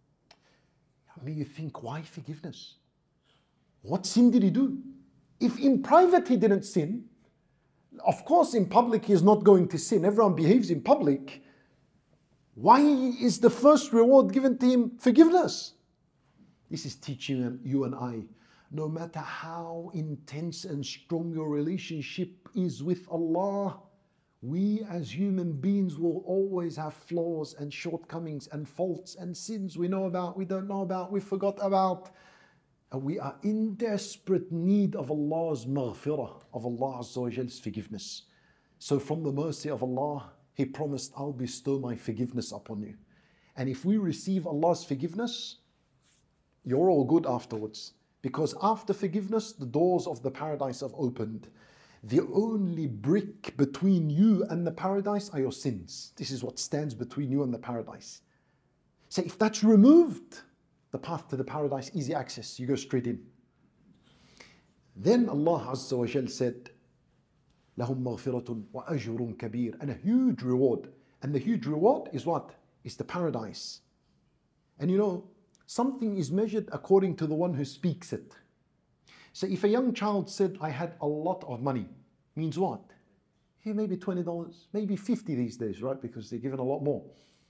I mean, you think, why forgiveness? What sin did he do? If in private he didn't sin, of course in public he's not going to sin. Everyone behaves in public. Why is the first reward given to him forgiveness? This is teaching you and I, no matter how intense and strong your relationship is with Allah, we as human beings will always have flaws and shortcomings and faults and sins we know about, we don't know about, we forgot about. And we are in desperate need of Allah's maghfirah, of Allah Azza wa Jal's forgiveness. So from the mercy of Allah, He promised, I'll bestow my forgiveness upon you. And if we receive Allah's forgiveness, you're all good afterwards. Because after forgiveness, the doors of the paradise have opened. The only brick between you and the paradise are your sins. This is what stands between you and the paradise. So if that's removed, the path to the paradise, easy access, you go straight in. Then Allah Azza wa Jal said, لَهُمْ مَغْفِرَةٌ وَأَجْرٌ كَبِيرٌ. And a huge reward. And the huge reward is what? Is the paradise. And you know, something is measured according to the one who speaks it. So if a young child said, I had a lot of money, means what? Here, maybe twenty dollars, maybe fifty these days, right? Because they're given a lot more.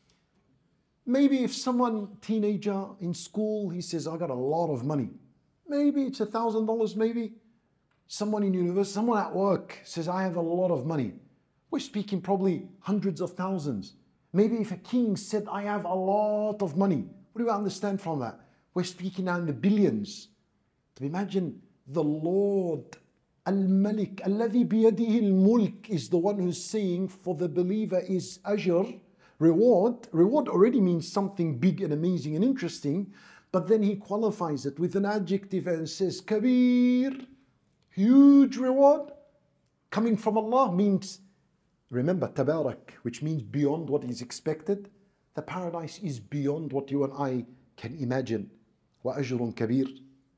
Maybe if someone, teenager in school, he says, I got a lot of money. Maybe it's a thousand dollars, maybe. Someone in university, someone at work says, I have a lot of money. We're speaking probably hundreds of thousands. Maybe if a king said, I have a lot of money. What do you understand from that? We're speaking now in the billions. To imagine the Lord, Al-Malik, Alladhi biyadihi al-mulk, is the one who's saying for the believer is ajr, reward. Reward already means something big and amazing and interesting, but then he qualifies it with an adjective and says, Kabir, huge reward. Coming from Allah means, remember, Tabarak, which means beyond what is expected. The paradise is beyond what you and I can imagine. وَأَجْرٌ كَبِيرٌ.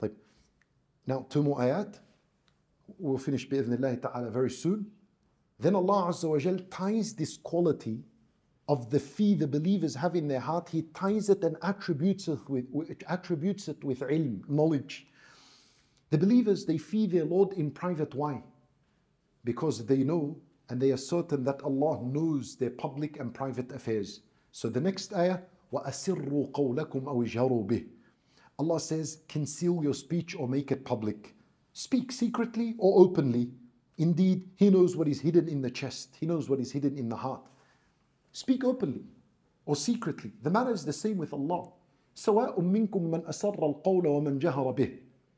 Now, two more ayat. We'll finish بإذن الله ta'ala very soon. Then Allah Azza wa Jal ties this quality of the fee the believers have in their heart, He ties it and attributes it with, attributes it with ilm, knowledge. The believers, they fee their Lord in private. Why? Because they know and they are certain that Allah knows their public and private affairs. So the next ayah, وَأَسِرُّوا قَوْلَكُمْ أَوْ اجْهَرُوا بِهِ. Allah says, conceal your speech or make it public. Speak secretly or openly. Indeed, He knows what is hidden in the chest. He knows what is hidden in the heart. Speak openly or secretly. The matter is the same with Allah. سَوَاءٌ مِّنْكُمْ مَنْ أَسَرَّ الْقَوْلَ وَمَنْ جَهَرَ بِهِ.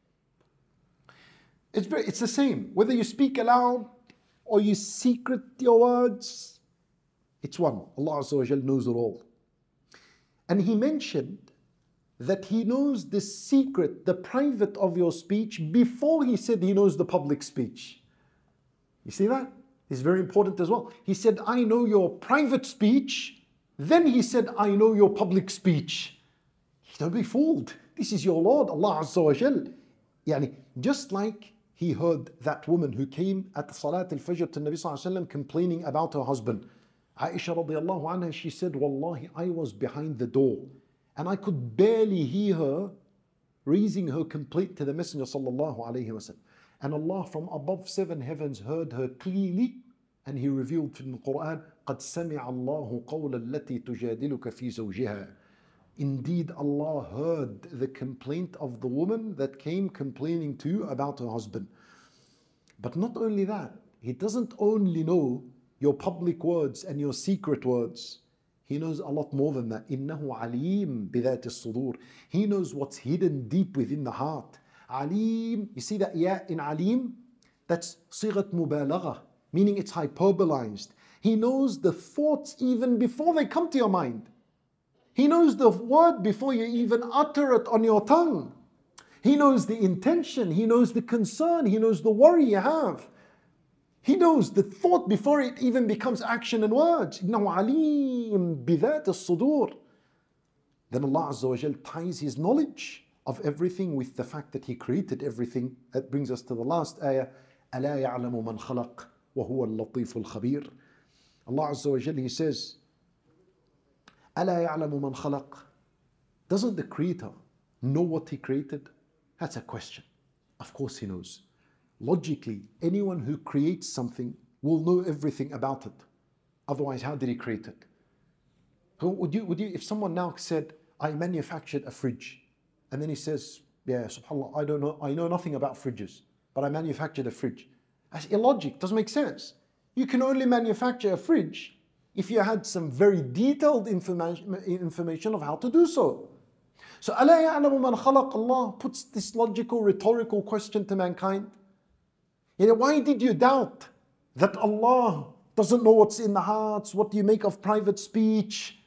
It's, very, it's the same. Whether you speak aloud or you secret your words, it's one. Allah Azza wa Jal knows it all. And He mentioned that He knows the secret, the private of your speech before He said He knows the public speech. You see that? It's very important as well. He said, I know your private speech. Then He said, I know your public speech. Don't be fooled. This is your Lord, Allah Azza wa Jal. Yani, just like He heard that woman who came at Salat al-Fajr to Nabi Sallallahu Alaihi Wasallam complaining about her husband. Aisha radiallahu anha, she said, Wallahi, I was behind the door and I could barely hear her raising her complaint to the Messenger Sallallahu Alaihi Wasallam. And Allah from above seven heavens heard her clearly, and He revealed in the Quran, قَدْ سَمِعَ اللَّهُ قَوْلَ الَّتِي تُجَادِلُكَ فِي زَوْجِهَا. Indeed, Allah heard the complaint of the woman that came complaining to you about her husband. But not only that, He doesn't only know your public words and your secret words. He knows a lot more than that. إِنَّهُ عَلِيمٌ بِذَاتِ الصُّدُورِ. He knows what's hidden deep within the heart. Alim, you see that yeah in Alim? That's صيغة مبالغة, meaning it's hyperbolized. He knows the thoughts even before they come to your mind. He knows the word before you even utter it on your tongue. He knows the intention, He knows the concern, He knows the worry you have. He knows the thought before it even becomes action and words. إِنَّهُ عَلِيمٌ بِذَاتِ الصُّدُورِ. Then Allah Azza wa Jal ties His knowledge of everything with the fact that He created everything. That brings us to the last ayah. أَلَا يَعْلَمُ مَنْ خَلَقَ وَهُوَ اللَّطِيفُ الْخَبِيرُ. Allah Azza wa Jal, He says, أَلَا يَعْلَمُ مَنْ خَلَقَ. Doesn't the Creator know what He created? That's a question. Of course He knows. Logically, anyone who creates something will know everything about it. Otherwise, how did He create it? Would you, would you, if someone now said, I manufactured a fridge, and then he says, yeah, subhanAllah, I don't know, I know nothing about fridges, but I manufactured a fridge. That's illogic, doesn't make sense. You can only manufacture a fridge if you had some very detailed information, information of how to do so. So, أَلَا يَعْلَمُ مَنْ خَلَقَ. Allah puts this logical, rhetorical question to mankind. You know, why did you doubt that Allah doesn't know what's in the hearts? What do you make of private speech?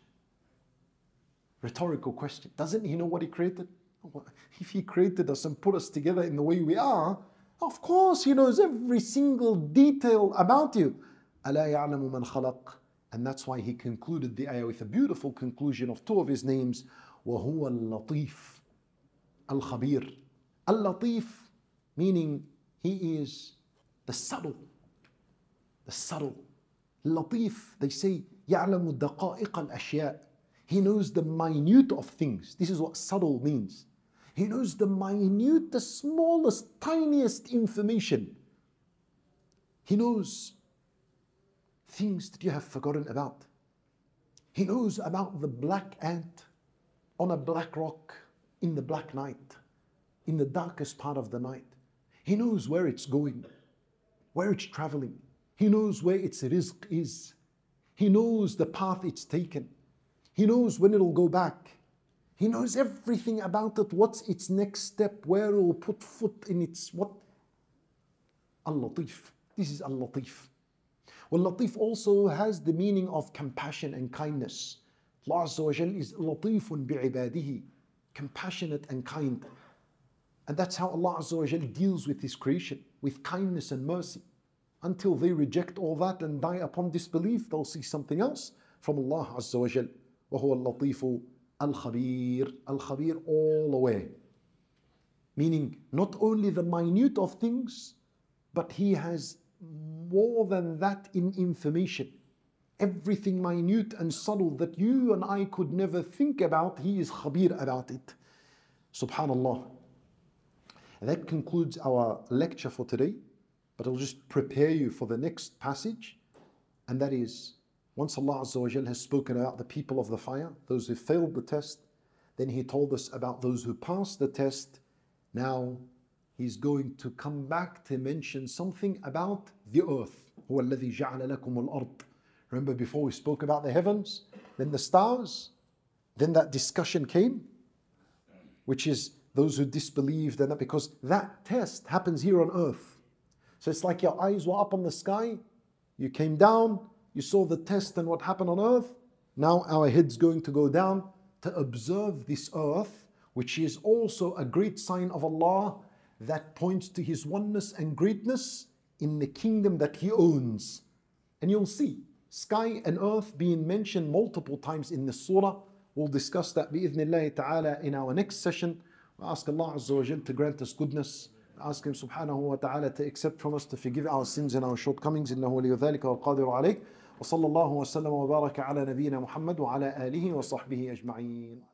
Rhetorical question. Doesn't He know what He created? If He created us and put us together in the way we are, of course He knows every single detail about you. أَلَا يَعْلَمُ مَنْ خَلَقَ. And that's why He concluded the ayah with a beautiful conclusion of two of His names. وَهُوَ اللَّطِيفُ الْخَبِيرُ. Al-Latif, meaning He is the subtle. The subtle. Latif, they say, يَعْلَمُ دَقَائِقَ الْأَشْيَاءِ. He knows the minute of things. This is what subtle means. He knows the minute, the smallest, tiniest information. He knows things that you have forgotten about. He knows about the black ant on a black rock in the black night, in the darkest part of the night. He knows where it's going, where it's traveling. He knows where its rizq is. He knows the path it's taken. He knows when it'll go back. He knows everything about it, what's its next step, where it will put foot in its what? Al-Latif. This is Al-Latif. Well, Latif also has the meaning of compassion and kindness. Allah Azza wa Jal is Latifun bi'ibadihi, compassionate and kind. And that's how Allah Azza wa Jal deals with His creation, with kindness and mercy. Until they reject all that and die upon disbelief, they'll see something else from Allah Azza wa Jal. وَهُوَ اللَّطِيفُ الْخَبِيرُ. Al-Khabir, all the way. Meaning, not only the minute of things, but He has more than that in information. Everything minute and subtle that you and I could never think about, He is Khabir about it. Subhanallah. That concludes our lecture for today, but I'll just prepare you for the next passage, and that is, once Allah Azza wa Jal has spoken about the people of the fire, those who failed the test, then He told us about those who passed the test. Now He's going to come back to mention something about the earth. هُوَ الَّذِي جَعَلَ لَكُمُ الْأَرْضِ. Remember, before we spoke about the heavens, then the stars, then that discussion came, which is those who disbelieved, and that because that test happens here on earth. So it's like your eyes were up on the sky, you came down, you saw the test and what happened on earth. Now our head's going to go down to observe this earth which is also a great sign of Allah that points to His oneness and greatness in the kingdom that He owns. And you'll see sky and earth being mentioned multiple times in this surah. We'll discuss that bi'idhnillahi ta'ala in our next session. We ask Allah Azza wa Jal to grant us goodness. We ask Him subhanahu wa ta'ala to accept from us, to forgive our sins and our shortcomings. إنه ولي ذلك والقادر عليه. وصلى الله وسلم وبارك على نبينا محمد وعلى آله وصحبه أجمعين.